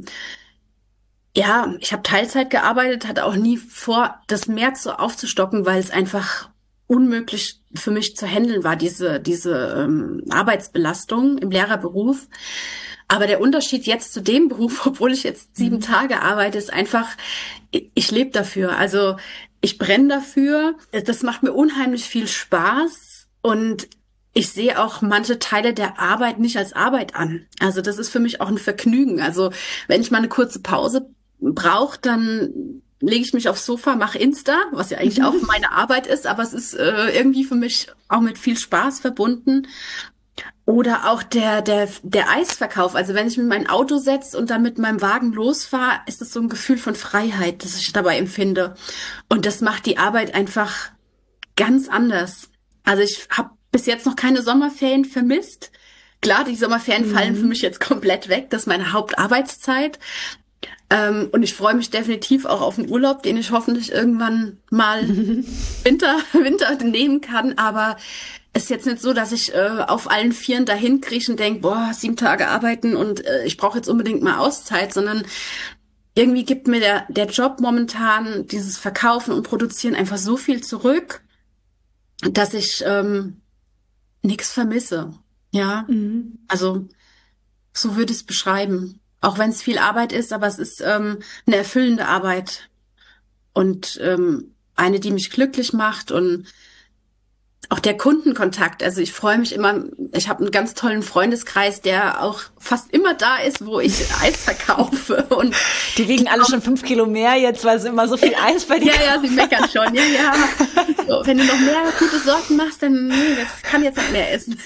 ja, ich habe Teilzeit gearbeitet, hatte auch nie vor, das mehr zu aufzustocken, weil es einfach unmöglich für mich zu handeln war, diese, diese ähm, Arbeitsbelastung im Lehrerberuf. Aber der Unterschied jetzt zu dem Beruf, obwohl ich jetzt sieben Mhm. Tage arbeite, ist einfach, ich, ich lebe dafür. Also ich brenne dafür. Das macht mir unheimlich viel Spaß und ich sehe auch manche Teile der Arbeit nicht als Arbeit an. Also das ist für mich auch ein Vergnügen. Also wenn ich mal eine kurze Pause brauche, dann lege ich mich aufs Sofa, mache Insta, was ja eigentlich auch Mhm. meine Arbeit ist, aber es ist äh, irgendwie für mich auch mit viel Spaß verbunden. Oder auch der, der, der Eisverkauf. Also wenn ich mit mein Auto setze und dann mit meinem Wagen losfahre, ist es so ein Gefühl von Freiheit, das ich dabei empfinde. Und das macht die Arbeit einfach ganz anders. Also ich habe bis jetzt noch keine Sommerferien vermisst. Klar, die Sommerferien fallen für mich Mhm. jetzt komplett weg. Das ist meine Hauptarbeitszeit. Ähm, und ich freue mich definitiv auch auf einen Urlaub, den ich hoffentlich irgendwann mal Winter, Winter nehmen kann. Aber es ist jetzt nicht so, dass ich äh, auf allen Vieren dahin krieche und denke, boah, sieben Tage arbeiten und äh, ich brauche jetzt unbedingt mal Auszeit, sondern irgendwie gibt mir der, der Job momentan, dieses Verkaufen und Produzieren einfach so viel zurück, dass ich ähm, nichts vermisse. Ja, Mhm. also so würde ich es beschreiben. Auch wenn es viel Arbeit ist, aber es ist ähm, eine erfüllende Arbeit und ähm, eine, die mich glücklich macht und auch der Kundenkontakt. Also ich freue mich immer, ich habe einen ganz tollen Freundeskreis, der auch fast immer da ist, wo ich Eis verkaufe. Und die wiegen alle schon fünf Kilo mehr jetzt, weil sie immer so viel Eis bei dir Ja, ja, sie meckern schon. Ja, ja. So, wenn du noch mehr gute Sorten machst, dann nee, das kann jetzt nicht mehr essen.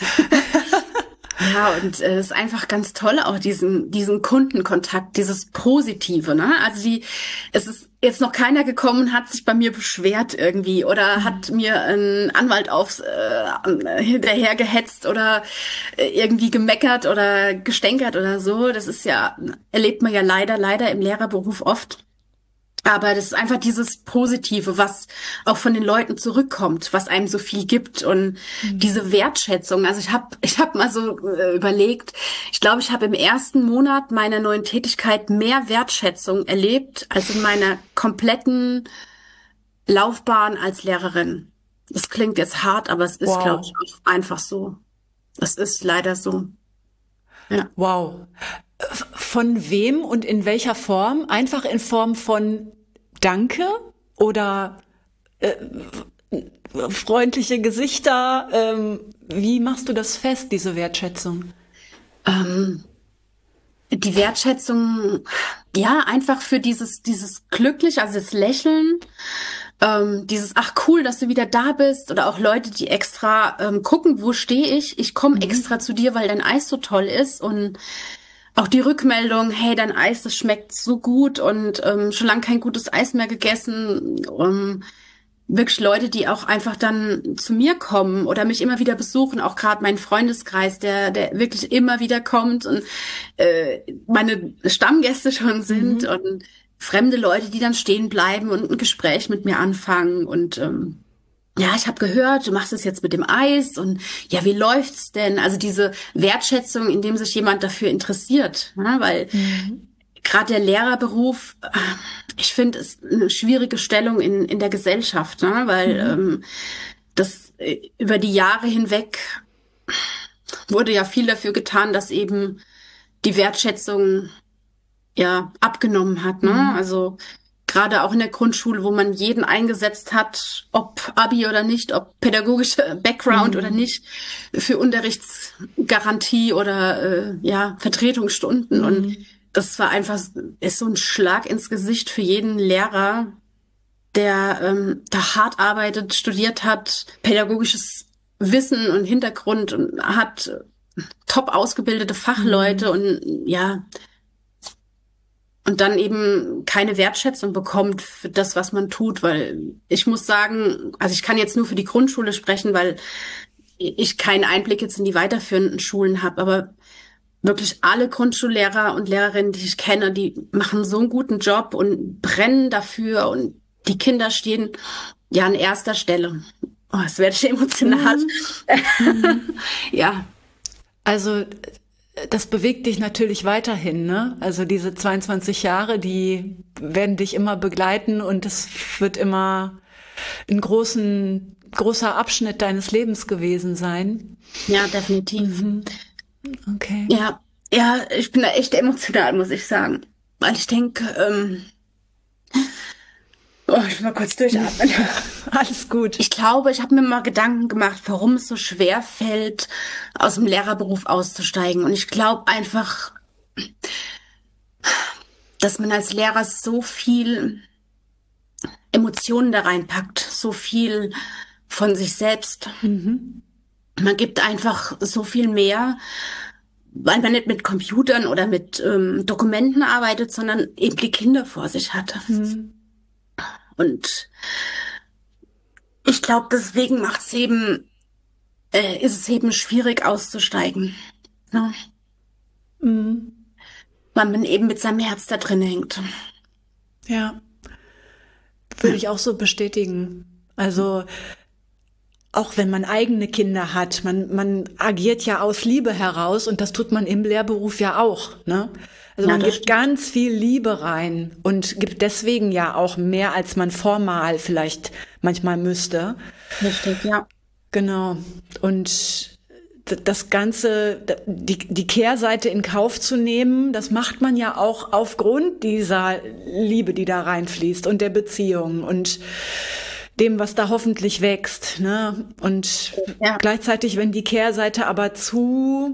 Ja, und es äh, ist einfach ganz toll, auch diesen diesen Kundenkontakt, dieses Positive, ne? Also die, es ist jetzt noch keiner gekommen und hat sich bei mir beschwert irgendwie oder mhm. hat mir einen Anwalt aufs äh, hinterher gehetzt oder äh, irgendwie gemeckert oder gestänkert oder so. Das ist ja, erlebt man ja leider, leider im Lehrerberuf oft. Aber das ist einfach dieses Positive, was auch von den Leuten zurückkommt, was einem so viel gibt und mhm. diese Wertschätzung. Also ich habe ich hab mal so äh, überlegt, ich glaube, ich habe im ersten Monat meiner neuen Tätigkeit mehr Wertschätzung erlebt als in meiner kompletten Laufbahn als Lehrerin. Das klingt jetzt hart, aber es ist, wow. glaube ich, einfach so. Das ist leider so. Ja. Wow. Von wem und in welcher Form? Einfach in Form von Danke oder äh, freundliche Gesichter? Ähm, wie machst du das fest, diese Wertschätzung? Ähm, die Wertschätzung, ja, einfach für dieses, dieses glücklich, also das Lächeln, ähm, dieses, ach cool, dass du wieder da bist, oder auch Leute, die extra ähm, gucken, wo stehe ich? Ich komme mhm. extra zu dir, weil dein Eis so toll ist, und auch die Rückmeldung, hey, dein Eis, das schmeckt so gut und ähm, schon lange kein gutes Eis mehr gegessen. Um, wirklich Leute, die auch einfach dann zu mir kommen oder mich immer wieder besuchen, auch gerade mein Freundeskreis, der der wirklich immer wieder kommt und äh, meine Stammgäste schon sind, mhm. und fremde Leute, die dann stehen bleiben und ein Gespräch mit mir anfangen und ähm, ja, ich habe gehört, du machst es jetzt mit dem Eis und ja, wie läuft's denn? Also diese Wertschätzung, indem sich jemand dafür interessiert, ne? Weil mhm. gerade der Lehrerberuf, ich finde, ist eine schwierige Stellung in in der Gesellschaft, ne? Weil mhm. ähm, das über die Jahre hinweg wurde ja viel dafür getan, dass eben die Wertschätzung ja abgenommen hat, ne? Mhm. Also gerade auch in der Grundschule, wo man jeden eingesetzt hat, ob Abi oder nicht, ob pädagogische Background mhm. oder nicht, für Unterrichtsgarantie oder äh, ja Vertretungsstunden. Mhm. Und das war einfach, ist so ein Schlag ins Gesicht für jeden Lehrer, der ähm, da hart arbeitet, studiert hat, pädagogisches Wissen und Hintergrund und hat top ausgebildete Fachleute mhm. und ja, und dann eben keine Wertschätzung bekommt für das, was man tut, weil ich muss sagen, also ich kann jetzt nur für die Grundschule sprechen, weil ich keinen Einblick jetzt in die weiterführenden Schulen habe, aber wirklich alle Grundschullehrer und Lehrerinnen, die ich kenne, die machen so einen guten Job und brennen dafür und die Kinder stehen ja an erster Stelle. Oh, es wird schon emotional. Mhm. Ja. Also das bewegt dich natürlich weiterhin, ne? Also diese zweiundzwanzig Jahre, die werden dich immer begleiten und es wird immer ein großen, großer Abschnitt deines Lebens gewesen sein. Ja, definitiv. Mhm. Okay. Ja, ja, ich bin da echt emotional, muss ich sagen. Weil ich denke, ähm, oh, ich will mal kurz durchatmen. Alles gut. Ich glaube, ich habe mir mal Gedanken gemacht, warum es so schwer fällt, aus dem Lehrerberuf auszusteigen. Und ich glaube einfach, dass man als Lehrer so viel Emotionen da reinpackt, so viel von sich selbst. Mhm. Man gibt einfach so viel mehr, weil man nicht mit Computern oder mit ähm, Dokumenten arbeitet, sondern eben die Kinder vor sich hat. Mhm. Und ich glaube, deswegen macht es eben, äh, ist es eben schwierig auszusteigen. Ne? Mhm. Weil man eben mit seinem Herz da drin hängt. Ja, würde ich auch so bestätigen. Also auch wenn man eigene Kinder hat, man man agiert ja aus Liebe heraus und das tut man im Lehrberuf ja auch, ne? Also ja, man gibt stimmt. ganz viel Liebe rein und gibt deswegen ja auch mehr, als man formal vielleicht manchmal müsste. Richtig, ja. Genau. Und das Ganze, die, die Kehrseite in Kauf zu nehmen, das macht man ja auch aufgrund dieser Liebe, die da reinfließt und der Beziehung und dem, was da hoffentlich wächst, ne? Und Ja. gleichzeitig, wenn die Kehrseite aber zu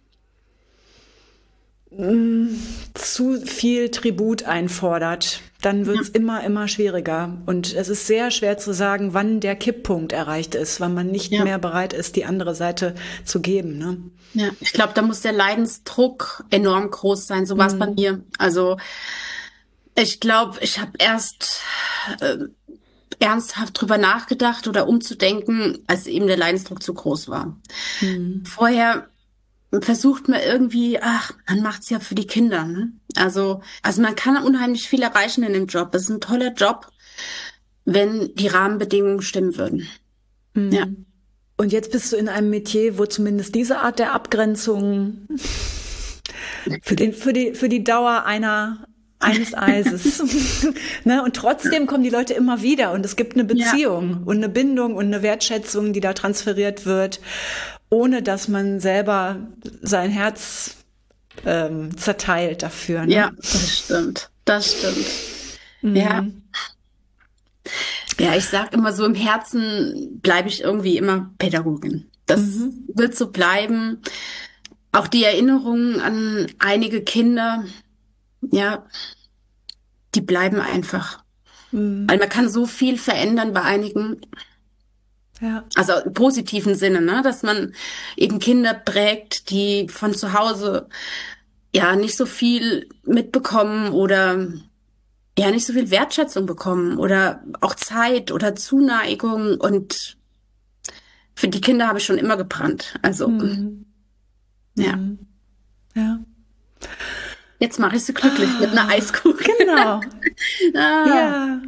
mh, zu viel Tribut einfordert, dann wird's immer, immer schwieriger. Und es ist sehr schwer zu sagen, wann der Kipppunkt erreicht ist, wann man nicht Ja. mehr bereit ist, die andere Seite zu geben, ne? Ja, ich glaube, da muss der Leidensdruck enorm groß sein. So war es bei mir. Also ich glaube, ich habe erst äh, ernsthaft drüber nachgedacht oder umzudenken, als eben der Leidensdruck zu groß war. Vorher versucht man irgendwie, ach, man macht's ja für die Kinder, ne? Also, also man kann unheimlich viel erreichen in dem Job. Es ist ein toller Job, wenn die Rahmenbedingungen stimmen würden. Ja, Und jetzt bist du in einem Metier, wo zumindest diese Art der Abgrenzung für den, für die, für die Dauer einer, eines Eises. Ne? Und trotzdem kommen die Leute immer wieder und es gibt eine Beziehung und eine Bindung und eine Wertschätzung, die da transferiert wird, ohne dass man selber sein Herz ähm, zerteilt dafür. Ne? ja, das stimmt. Das stimmt. Ja. Ja, ich sag immer so, im Herzen bleibe ich irgendwie immer Pädagogin. Das wird so bleiben. Auch die Erinnerungen an einige Kinder, ja, die bleiben einfach. Weil man kann so viel verändern bei einigen, Ja. also im positiven Sinne, ne, dass man eben Kinder prägt, die von zu Hause ja nicht so viel mitbekommen oder ja nicht so viel Wertschätzung bekommen oder auch Zeit oder Zuneigung, und für die Kinder habe ich schon immer gebrannt. Also ja, Ja. jetzt mache ich sie glücklich mit einer Eiskugel. Genau. Ah, Ja.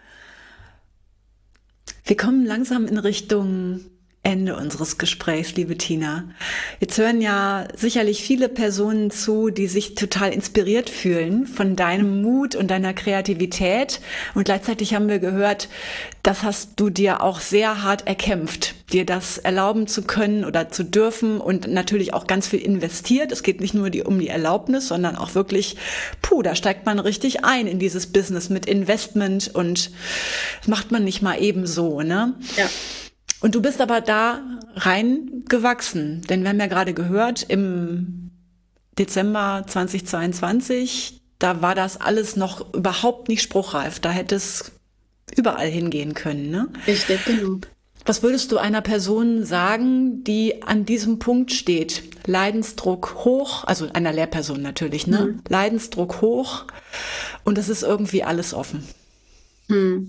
Wir kommen langsam in Richtung Ende unseres Gesprächs, liebe Tina. Jetzt hören ja sicherlich viele Personen zu, die sich total inspiriert fühlen von deinem Mut und deiner Kreativität. Und gleichzeitig haben wir gehört, das hast du dir auch sehr hart erkämpft, dir das erlauben zu können oder zu dürfen und natürlich auch ganz viel investiert. Es geht nicht nur die, um die Erlaubnis, sondern auch wirklich, puh, da steigt man richtig ein in dieses Business mit Investment und das macht man nicht mal eben so, ne? ja. Und du bist aber da reingewachsen, denn wir haben ja gerade gehört, im Dezember zweitausendzweiundzwanzig, da war das alles noch überhaupt nicht spruchreif. Da hätte es überall hingehen können, ne? Richtig, genau. Was würdest du einer Person sagen, die an diesem Punkt steht? Leidensdruck hoch, also einer Lehrperson natürlich, ne? Mhm. Leidensdruck hoch und es ist irgendwie alles offen. Hm.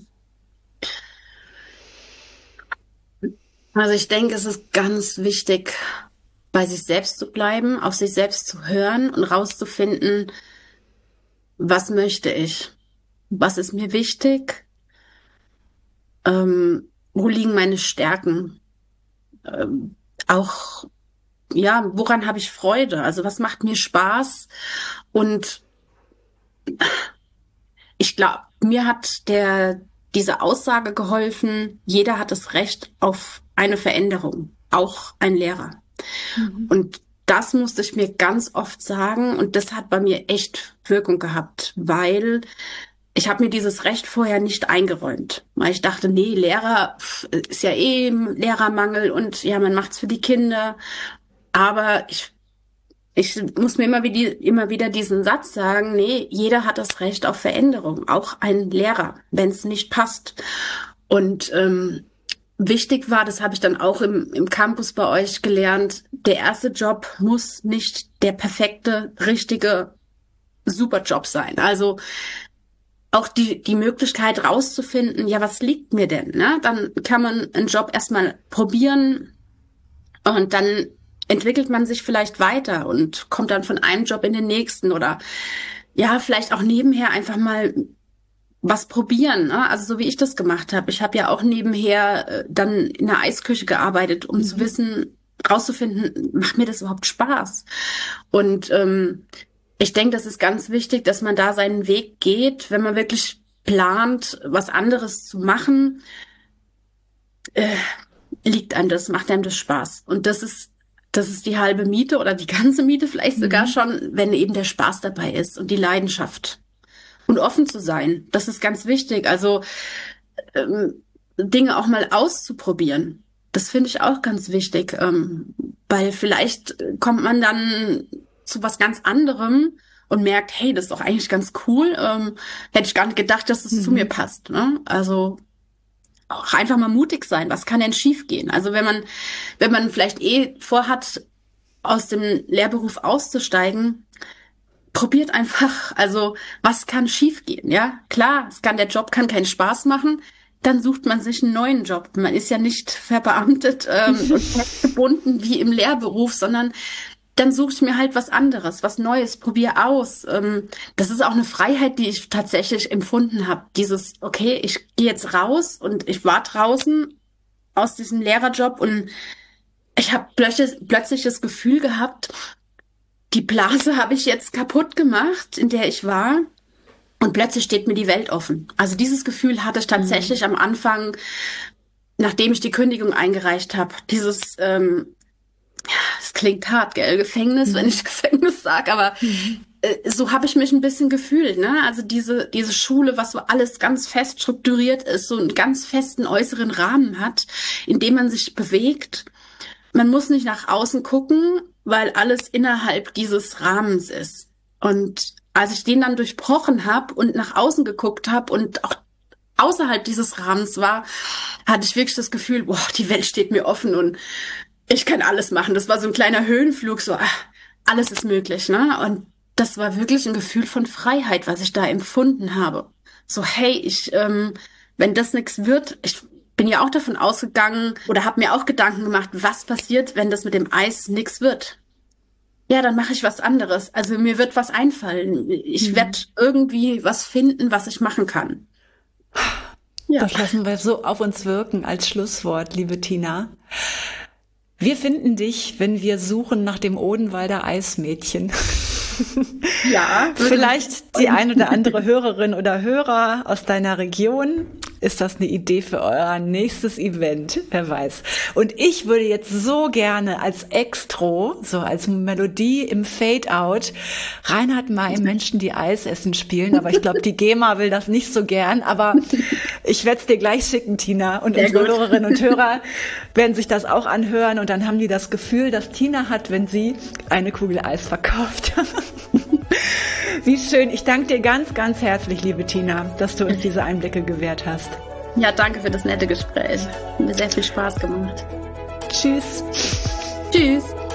Also ich denke, es ist ganz wichtig, bei sich selbst zu bleiben, auf sich selbst zu hören und rauszufinden, was möchte ich? Was ist mir wichtig? Ähm, wo liegen meine Stärken? Ähm, auch, ja, woran habe ich Freude? Also was macht mir Spaß? Und ich glaube, mir hat der, diese Aussage geholfen, jeder hat das Recht auf eine Veränderung, auch ein Lehrer. Und das musste ich mir ganz oft sagen, und das hat bei mir echt Wirkung gehabt, weil ich habe mir dieses Recht vorher nicht eingeräumt, weil ich dachte, nee, Lehrer pf, ist ja eh Lehrermangel und ja, man macht's für die Kinder. Aber ich ich muss mir immer wieder, immer wieder diesen Satz sagen, nee, jeder hat das Recht auf Veränderung, auch ein Lehrer, wenn es nicht passt. Und ähm, wichtig war, das habe ich dann auch im, im Campus bei euch gelernt, der erste Job muss nicht der perfekte, richtige Superjob sein. Also auch die, die Möglichkeit rauszufinden, ja, was liegt mir denn? Ne? Dann kann man einen Job erstmal probieren und dann entwickelt man sich vielleicht weiter und kommt dann von einem Job in den nächsten oder ja, vielleicht auch nebenher einfach mal was probieren, ne? Also so wie ich das gemacht habe. Ich habe ja auch nebenher äh, dann in der Eisküche gearbeitet, um zu wissen, rauszufinden, macht mir das überhaupt Spaß? Und ähm, ich denke, das ist ganz wichtig, dass man da seinen Weg geht, wenn man wirklich plant, was anderes zu machen, äh, liegt einem das, macht einem das Spaß. Und das ist Das ist die halbe Miete oder die ganze Miete vielleicht sogar schon, wenn eben der Spaß dabei ist und die Leidenschaft. Und offen zu sein, das ist ganz wichtig. Also ähm, Dinge auch mal auszuprobieren. Das finde ich auch ganz wichtig, ähm, weil vielleicht kommt man dann zu was ganz anderem und merkt, hey, das ist doch eigentlich ganz cool. Ähm, hätte ich gar nicht gedacht, dass es mhm. zu mir passt. Ne? Also auch einfach mal mutig sein. Was kann denn schiefgehen? Also wenn man, wenn man vielleicht eh vorhat, aus dem Lehrberuf auszusteigen, probiert einfach. Also was kann schiefgehen? Ja, klar, es kann der Job kann keinen Spaß machen. Dann sucht man sich einen neuen Job. Man ist ja nicht verbeamtet ähm, und festgebunden wie im Lehrberuf, sondern dann suche ich mir halt was anderes, was Neues, probier aus. Ähm, das ist auch eine Freiheit, die ich tatsächlich empfunden habe. Dieses, okay, ich gehe jetzt raus und ich war draußen aus diesem Lehrerjob und ich habe plötzlich, plötzlich das Gefühl gehabt, die Blase habe ich jetzt kaputt gemacht, in der ich war. Und plötzlich steht mir die Welt offen. Also dieses Gefühl hatte ich tatsächlich mhm. am Anfang, nachdem ich die Kündigung eingereicht habe. Dieses, ähm, das klingt hart, gell, Gefängnis, mhm. wenn ich Gefängnis sage, aber mhm. äh, so habe ich mich ein bisschen gefühlt. Ne? Also diese diese Schule, was so alles ganz fest strukturiert ist, so einen ganz festen äußeren Rahmen hat, in dem man sich bewegt. Man muss nicht nach außen gucken, weil alles innerhalb dieses Rahmens ist. Und als ich den dann durchbrochen habe und nach außen geguckt habe und auch außerhalb dieses Rahmens war, hatte ich wirklich das Gefühl, boah, die Welt steht mir offen und ich kann alles machen. Das war so ein kleiner Höhenflug, so ach, alles ist möglich, ne? Und das war wirklich ein Gefühl von Freiheit, was ich da empfunden habe. So, hey, ich, ähm, wenn das nichts wird, ich bin ja auch davon ausgegangen oder habe mir auch Gedanken gemacht, was passiert, wenn das mit dem Eis nichts wird. Ja, dann mache ich was anderes. Also mir wird was einfallen. Ich mhm. werde irgendwie was finden, was ich machen kann. Ja. Das lassen wir so auf uns wirken als Schlusswort, liebe Tina. Wir finden dich, wenn wir suchen nach dem Odenwalder Eismädchen. Ja. Vielleicht die ein oder andere Hörerin oder Hörer aus deiner Region. Ist das eine Idee für euer nächstes Event? Wer weiß. Und ich würde jetzt so gerne als Extro, so als Melodie im Fade-Out, Reinhard May im Menschen, die Eis essen spielen. Aber ich glaube, die GEMA will das nicht so gern. Aber ich werde es dir gleich schicken, Tina. Und unsere Hörerinnen und Hörer werden sich das auch anhören. Und dann haben die das Gefühl, das Tina hat, wenn sie eine Kugel Eis verkauft. Wie schön. Ich danke dir ganz, ganz herzlich, liebe Tina, dass du uns diese Einblicke gewährt hast. Ja, danke für das nette Gespräch. Hat mir sehr viel Spaß gemacht. Tschüss. Tschüss.